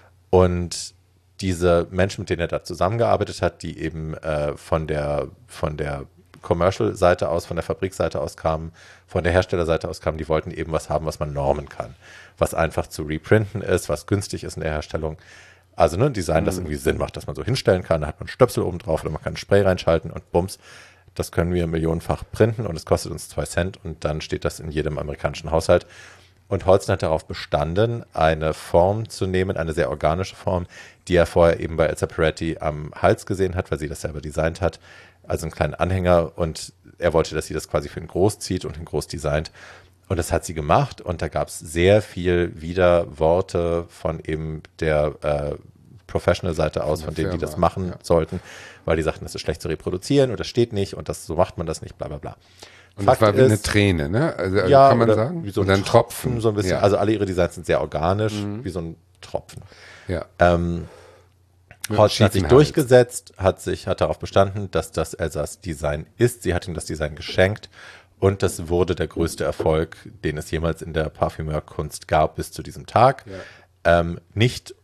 Und diese Menschen, mit denen er da zusammengearbeitet hat, die eben von der Commercial-Seite aus, von der Fabrikseite aus kamen, von der Herstellerseite aus kamen, die wollten eben was haben, was man normen kann, was einfach zu reprinten ist, was günstig ist in der Herstellung. Also ein Design, das irgendwie Sinn macht, dass man so hinstellen kann, da hat man Stöpsel oben drauf oder man kann ein Spray reinschalten und bums, das können wir millionenfach printen und es kostet uns 2 Cent und dann steht das in jedem amerikanischen Haushalt. Und Halston hat darauf bestanden, eine Form zu nehmen, eine sehr organische Form, die er vorher eben bei Elsa Peretti am Hals gesehen hat, weil sie das selber designt hat, also einen kleinen Anhänger und er wollte, dass sie das quasi für ihn groß zieht und ihn groß designt. Und das hat sie gemacht und da gab es sehr viel Widerworte von eben der Professional-Seite aus, von denen, die das machen sollten, weil die sagten, das ist schlecht zu reproduzieren und das steht nicht und so macht man das nicht, bla bla bla. Und Fakt das war wie eine Träne, ne? Also, ja, kann man sagen? Wie so ein Tropfen, so ein bisschen. Ja. Also alle ihre Designs sind sehr organisch, wie so ein Tropfen. Ja. Halston hat sich durchgesetzt, hat darauf bestanden, dass das Elsas Design ist. Sie hat ihm das Design geschenkt. Und das wurde der größte Erfolg, den es jemals in der Parfümeurkunst gab bis zu diesem Tag. Ja. Nicht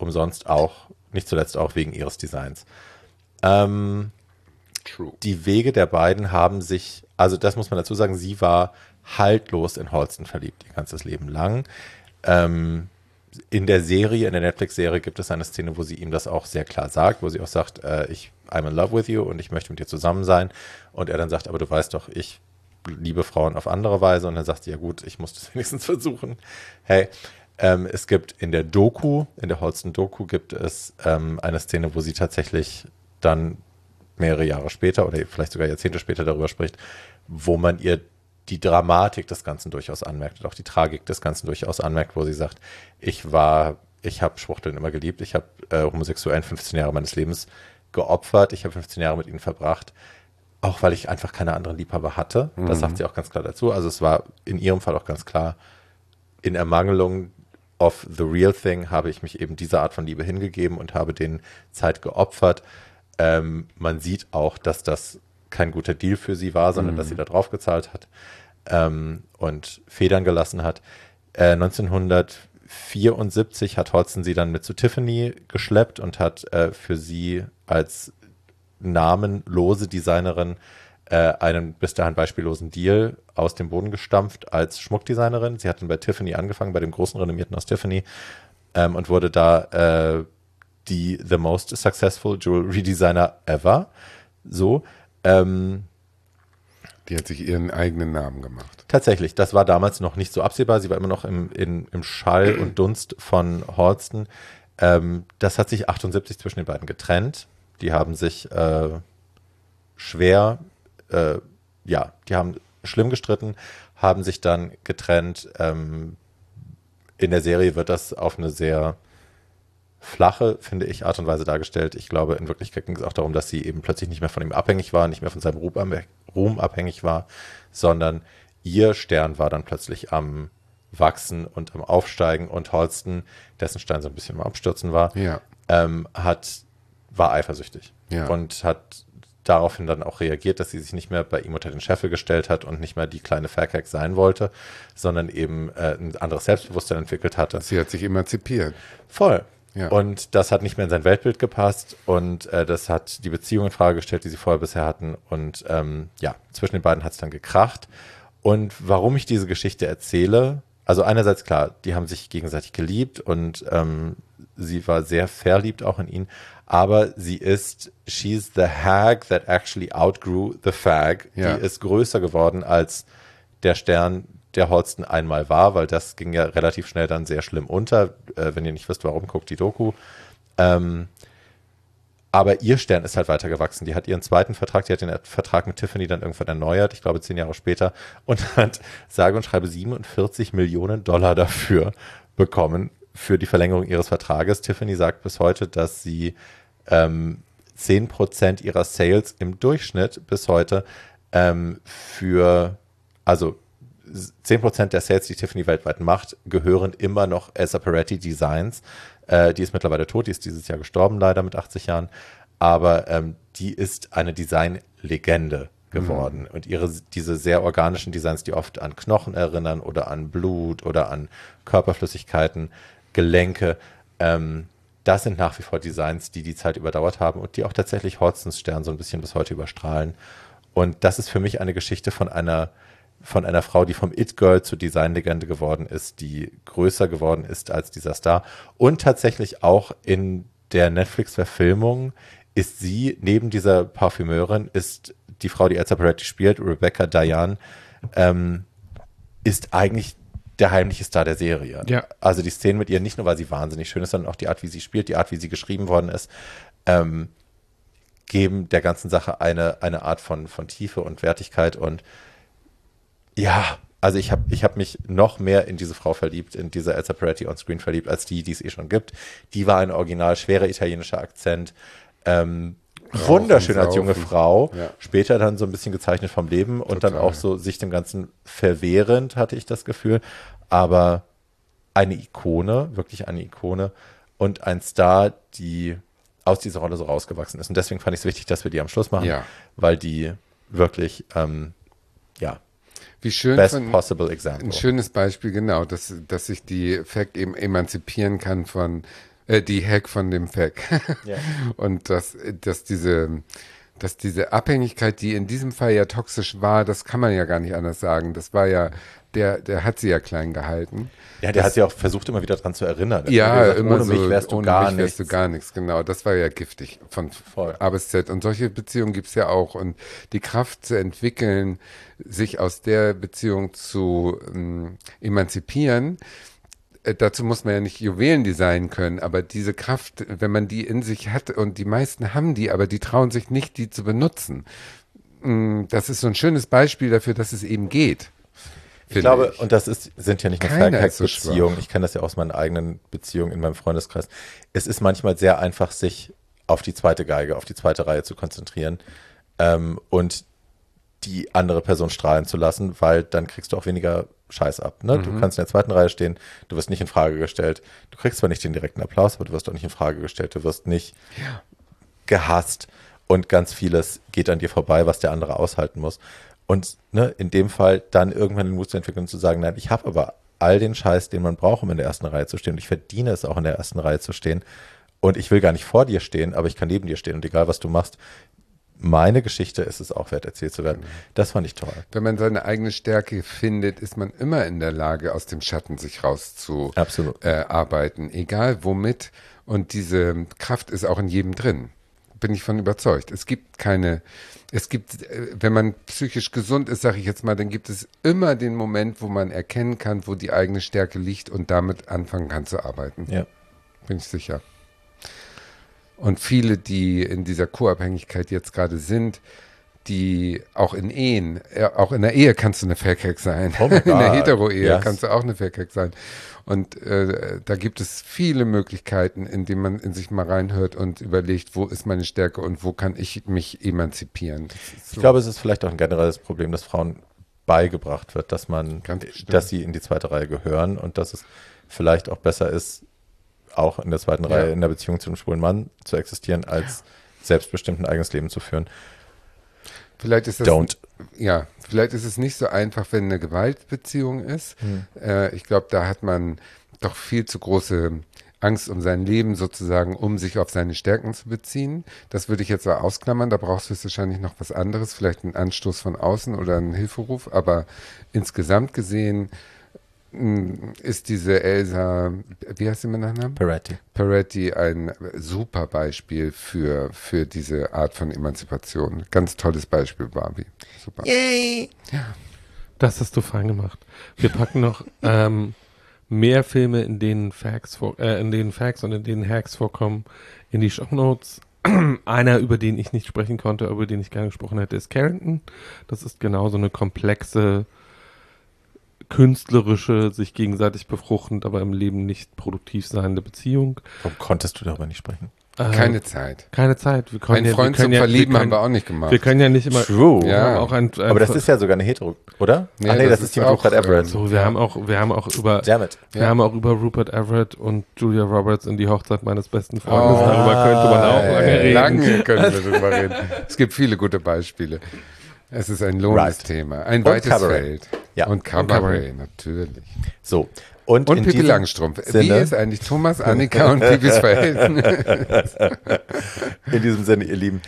zuletzt auch wegen ihres Designs. True. Die Wege der beiden haben sich, also das muss man dazu sagen, sie war haltlos in Halston verliebt, ihr ganzes Leben lang. in der Netflix-Serie gibt es eine Szene, wo sie ihm das auch sehr klar sagt, wo sie auch sagt, I'm in love with you und ich möchte mit dir zusammen sein. Und er dann sagt, aber du weißt doch, ich liebe Frauen auf andere Weise. Und dann sagt sie, ja gut, ich muss das wenigstens versuchen. Hey, es gibt in der Holston-Doku gibt es eine Szene, wo sie tatsächlich dann mehrere Jahre später oder vielleicht sogar Jahrzehnte später darüber spricht, wo man ihr die Dramatik des Ganzen durchaus anmerkt und auch die Tragik des Ganzen durchaus anmerkt, wo sie sagt, ich habe Schwuchteln immer geliebt, ich habe Homosexuellen 15 Jahre meines Lebens geopfert, ich habe 15 Jahre mit ihnen verbracht, auch weil ich einfach keine anderen Liebhaber hatte. Das sagt sie auch ganz klar dazu. Also es war in ihrem Fall auch ganz klar, in Ermangelung of the real thing habe ich mich eben dieser Art von Liebe hingegeben und habe denen Zeit geopfert. Man sieht auch, dass das kein guter Deal für sie war, sondern dass sie da drauf gezahlt hat und Federn gelassen hat. 1974 hat Hodgson sie dann mit zu Tiffany geschleppt und hat für sie als namenlose Designerin einen bis dahin beispiellosen Deal aus dem Boden gestampft als Schmuckdesignerin. Sie hat dann bei Tiffany angefangen, bei dem großen renommierten aus Tiffany und wurde da the most successful jewelry designer ever. So. Die hat sich ihren eigenen Namen gemacht. Tatsächlich, das war damals noch nicht so absehbar. Sie war immer noch im Schall und Dunst von Halston. Das hat sich 78 zwischen den beiden getrennt. Die haben sich die haben schlimm gestritten, haben sich dann getrennt. In der Serie wird das auf eine sehr flache, finde ich, Art und Weise dargestellt. Ich glaube, in Wirklichkeit ging es auch darum, dass sie eben plötzlich nicht mehr von ihm abhängig war, nicht mehr von seinem Ruhm abhängig war, sondern ihr Stern war dann plötzlich am Wachsen und am Aufsteigen und Halston, dessen Stern so ein bisschen am Abstürzen war, war eifersüchtig und hat daraufhin dann auch reagiert, dass sie sich nicht mehr bei ihm unter den Scheffel gestellt hat und nicht mehr die kleine Faircag sein wollte, sondern eben ein anderes Selbstbewusstsein entwickelt hatte. Sie hat sich emanzipiert. Voll. Ja. Und das hat nicht mehr in sein Weltbild gepasst und das hat die Beziehung in Frage gestellt, die sie vorher bisher hatten. Und zwischen den beiden hat es dann gekracht. Und warum ich diese Geschichte erzähle, also einerseits klar, die haben sich gegenseitig geliebt und sie war sehr verliebt auch in ihn, aber she's the hag that actually outgrew the fag. Ja. Die ist größer geworden als der Stern, der Halston einmal war, weil das ging ja relativ schnell dann sehr schlimm unter. Wenn ihr nicht wisst, warum, guckt die Doku. Aber ihr Stern ist halt weitergewachsen. Die hat ihren zweiten Vertrag, die hat den Vertrag mit Tiffany dann irgendwann erneuert, ich glaube 10 Jahre später, und hat sage und schreibe $47 Millionen dafür bekommen, für die Verlängerung ihres Vertrages. Tiffany sagt bis heute, dass sie 10% ihrer Sales im Durchschnitt bis heute 10% der Sales, die Tiffany weltweit macht, gehören immer noch Elsa Peretti Designs. Die ist mittlerweile tot, die ist dieses Jahr gestorben, leider mit 80 Jahren. Aber die ist eine Designlegende geworden. Und diese sehr organischen Designs, die oft an Knochen erinnern oder an Blut oder an Körperflüssigkeiten, Gelenke, das sind nach wie vor Designs, die Zeit überdauert haben und die auch tatsächlich Halstons Stern so ein bisschen bis heute überstrahlen. Und das ist für mich eine Geschichte von einer Frau, die vom It-Girl zur Designlegende geworden ist, die größer geworden ist als dieser Star. Und tatsächlich auch in der Netflix-Verfilmung ist sie, neben dieser Parfümeurin, ist die Frau, die Elsa Peretti spielt, Rebecca Diane, ist eigentlich der heimliche Star der Serie. Ja. Also die Szenen mit ihr, nicht nur, weil sie wahnsinnig schön ist, sondern auch die Art, wie sie spielt, die Art, wie sie geschrieben worden ist, geben der ganzen Sache eine Art von Tiefe und Wertigkeit. Und ja, also ich hab mich noch mehr in diese Frau verliebt, in diese Elsa Peretti on Screen verliebt, als die es schon gibt. Die war ein original schwerer italienischer Akzent, wunderschön als junge Frau, später dann so ein bisschen gezeichnet vom Leben und dann auch so sich dem Ganzen verwehrend, hatte ich das Gefühl, aber eine Ikone, wirklich eine Ikone und ein Star, die aus dieser Rolle so rausgewachsen ist und deswegen fand ich es wichtig, dass wir die am Schluss machen, weil die wirklich, wie schön best possible example. Ein schönes Beispiel, genau, dass sich die Fact eben emanzipieren kann von die Hack von dem Fact. Ja. Und dass diese dass diese Abhängigkeit, die in diesem Fall ja toxisch war, das kann man ja gar nicht anders sagen. Das war ja, der hat sie ja klein gehalten. Ja, der hat sie auch versucht, immer wieder dran zu erinnern. Ja, gesagt, immer ohne so, mich wärst du gar nichts. Genau, das war ja giftig von A bis Z. Und solche Beziehungen gibt's ja auch. Und die Kraft zu entwickeln, sich aus der Beziehung zu emanzipieren, dazu muss man ja nicht Juwelen designen können, aber diese Kraft, wenn man die in sich hat, und die meisten haben die, aber die trauen sich nicht, die zu benutzen. Das ist so ein schönes Beispiel dafür, dass es eben geht. Ich glaube, und das sind ja nicht nur Fairhack-Beziehungen, ich kenne das ja aus meinen eigenen Beziehungen in meinem Freundeskreis. Es ist manchmal sehr einfach, sich auf die zweite Geige, auf die zweite Reihe zu konzentrieren und die andere Person strahlen zu lassen, weil dann kriegst du auch weniger Scheiß ab. Ne? Du kannst in der zweiten Reihe stehen, du wirst nicht in Frage gestellt. Du kriegst zwar nicht den direkten Applaus, aber du wirst auch nicht in Frage gestellt. Du wirst nicht gehasst und ganz vieles geht an dir vorbei, was der andere aushalten muss. Und ne, in dem Fall dann irgendwann den Mut zu entwickeln und zu sagen, nein, ich habe aber all den Scheiß, den man braucht, um in der ersten Reihe zu stehen. Und ich verdiene es auch, in der ersten Reihe zu stehen. Und ich will gar nicht vor dir stehen, aber ich kann neben dir stehen. Und egal, was du machst, meine Geschichte ist es auch wert, erzählt zu werden. Das fand ich toll. Wenn man seine eigene Stärke findet, ist man immer in der Lage, aus dem Schatten sich rauszuarbeiten. Egal womit. Und diese Kraft ist auch in jedem drin. Bin ich von überzeugt. Wenn man psychisch gesund ist, sage ich jetzt mal, dann gibt es immer den Moment, wo man erkennen kann, wo die eigene Stärke liegt und damit anfangen kann zu arbeiten. Ja. Bin ich sicher. Und viele, die in dieser Co-Abhängigkeit jetzt gerade sind, die auch in Ehen, auch in der Ehe kannst du eine Fairhack sein. Oh in der Hetero-Ehe kannst du auch eine Fairhack sein. Und da gibt es viele Möglichkeiten, in denen man in sich mal reinhört und überlegt, wo ist meine Stärke und wo kann ich mich emanzipieren. So. Ich glaube, es ist vielleicht auch ein generelles Problem, dass Frauen beigebracht wird, dass sie in die zweite Reihe gehören und dass es vielleicht auch besser ist, auch in der zweiten Reihe in der Beziehung zu einem schwulen Mann zu existieren, als selbstbestimmt ein eigenes Leben zu führen. Vielleicht ist es nicht so einfach, wenn eine Gewaltbeziehung ist. Ich glaube, da hat man doch viel zu große Angst um sein Leben sozusagen, um sich auf seine Stärken zu beziehen. Das würde ich jetzt mal ausklammern. Da brauchst du wahrscheinlich noch was anderes, vielleicht einen Anstoß von außen oder einen Hilferuf. Aber insgesamt gesehen ist diese Elsa, wie heißt sie mit Nachnamen? Peretti ein super Beispiel für diese Art von Emanzipation. Ganz tolles Beispiel, Barbie. Super. Yay! Ja. Das hast du fein gemacht. Wir packen noch mehr Filme, in denen Facts und in denen Hacks vorkommen, in die Shownotes. Einer, über den ich nicht sprechen konnte, über den ich gerne gesprochen hätte, ist Carrington. Das ist genauso eine komplexe, künstlerische, sich gegenseitig befruchtend, aber im Leben nicht produktiv seiende Beziehung. Warum konntest du darüber nicht sprechen? Keine Zeit. Keine Zeit. Einen Freund zum Verlieben haben wir auch nicht gemacht. Wir können ja nicht immer... True. Ja. Auch aber das ist ja sogar eine Hetero, oder? Ja, das ist die mit Rupert Everett. So, wir haben auch über... Wir haben auch über Rupert Everett und Julia Roberts in die Hochzeit meines besten Freundes. Darüber könnte man auch lange reden. Lange können wir drüber reden. Es gibt viele gute Beispiele. Es ist ein lohnendes Thema. Ein weites Feld. Ja. Und Cabaret, natürlich. So. Und Pippi Langstrumpf. Wie ist eigentlich Thomas, Annika und Pippis Verhältnis? In diesem Sinne, ihr Lieben.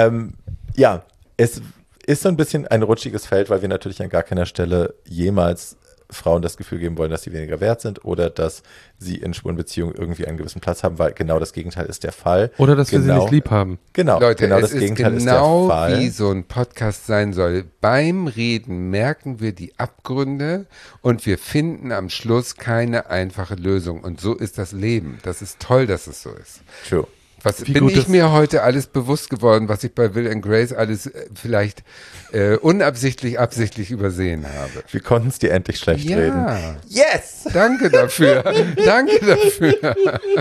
Es ist so ein bisschen ein rutschiges Feld, weil wir natürlich an gar keiner Stelle jemals Frauen das Gefühl geben wollen, dass sie weniger wert sind oder dass sie in schwulen Beziehungen irgendwie einen gewissen Platz haben, weil genau das Gegenteil ist der Fall. Oder dass wir sie nicht lieb haben. Genau, Leute, genau es das Gegenteil ist genau der Fall. wie so ein Podcast sein soll. Beim Reden merken wir die Abgründe und wir finden am Schluss keine einfache Lösung. Und so ist das Leben. Das ist toll, dass es so ist. True. Bin ich mir heute alles bewusst geworden, was ich bei Will and Grace alles vielleicht unabsichtlich, absichtlich übersehen habe. Wir konnten es dir endlich schlecht reden. Yes! Danke dafür. Danke dafür.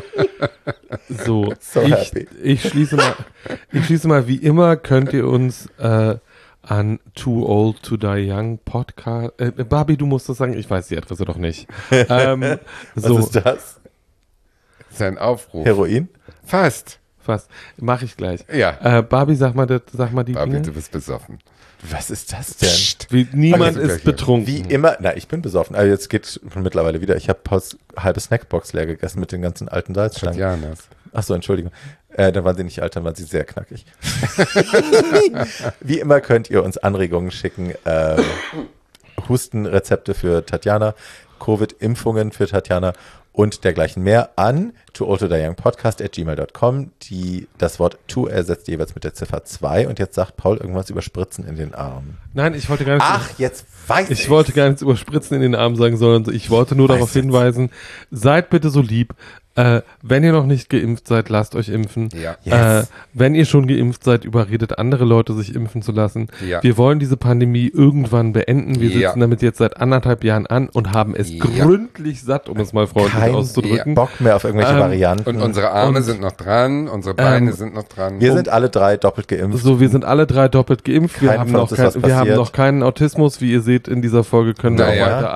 So ich schließe mal, wie immer könnt ihr uns an Too Old to Die Young Podcast, Barbie, du musst das sagen, ich weiß die Adresse doch nicht. Was ist das? Das ist ein Aufruf. Heroin? Fast. Mach ich gleich. Ja. Barbie, sag mal die Barbie, Dinge. du bist besoffen. Was ist das denn? Psst. Niemand ist betrunken. Wie immer, ich bin besoffen. Also jetzt geht mittlerweile wieder. Ich habe halbe Snackbox leer gegessen mit den ganzen alten Salzstangen. Tatjanas. Ach so, Entschuldigung. Dann waren sie nicht alt, dann waren sie sehr knackig. Wie immer könnt ihr uns Anregungen schicken. Hustenrezepte für Tatjana, Covid-Impfungen für Tatjana und dergleichen mehr an tooldtodyyoungpodcast@gmail.com. Das Wort to ersetzt jeweils mit der Ziffer 2 und jetzt sagt Paul irgendwas über Spritzen in den Arm. Nein, ich wollte gar nicht. Ach, jetzt weiß ich. Ich wollte gar nichts über Spritzen in den Arm sagen, sondern ich wollte nur darauf hinweisen, seid bitte so lieb. Wenn ihr noch nicht geimpft seid, lasst euch impfen. Ja. Yes. Wenn ihr schon geimpft seid, überredet andere Leute, sich impfen zu lassen. Ja. Wir wollen diese Pandemie irgendwann beenden. Wir sitzen damit jetzt seit 1,5 Jahren an und haben es gründlich satt, um es mal freundlich auszudrücken. Bock mehr auf irgendwelche Varianten. Und unsere Arme sind noch dran, unsere Beine sind noch dran. Wir sind alle 3 doppelt geimpft. So, wir sind alle 3 doppelt geimpft. Wir haben noch keinen Autismus. Wie ihr seht, in dieser Folge können wir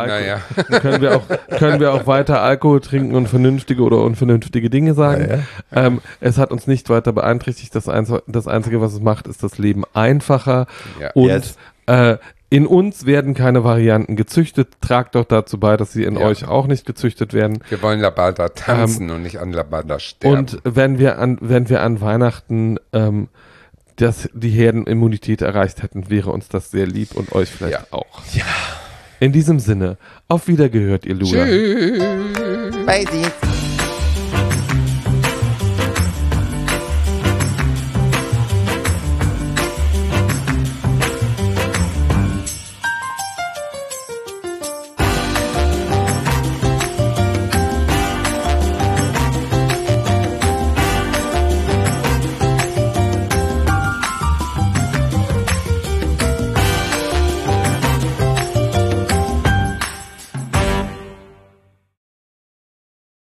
auch weiter Alkohol trinken und vernünftige oder unvernünftige Dinge sagen. Ja. Es hat uns nicht weiter beeinträchtigt. Das Einzige, was es macht, ist das Leben einfacher. Ja. Und in uns werden keine Varianten gezüchtet. Tragt doch dazu bei, dass sie in euch auch nicht gezüchtet werden. Wir wollen Labada tanzen und nicht an Labada sterben. Und wenn wir an Weihnachten die Herdenimmunität erreicht hätten, wäre uns das sehr lieb und euch vielleicht auch. Ja. In diesem Sinne, auf Wiedergehört, ihr Luder. Tschüss. Bye.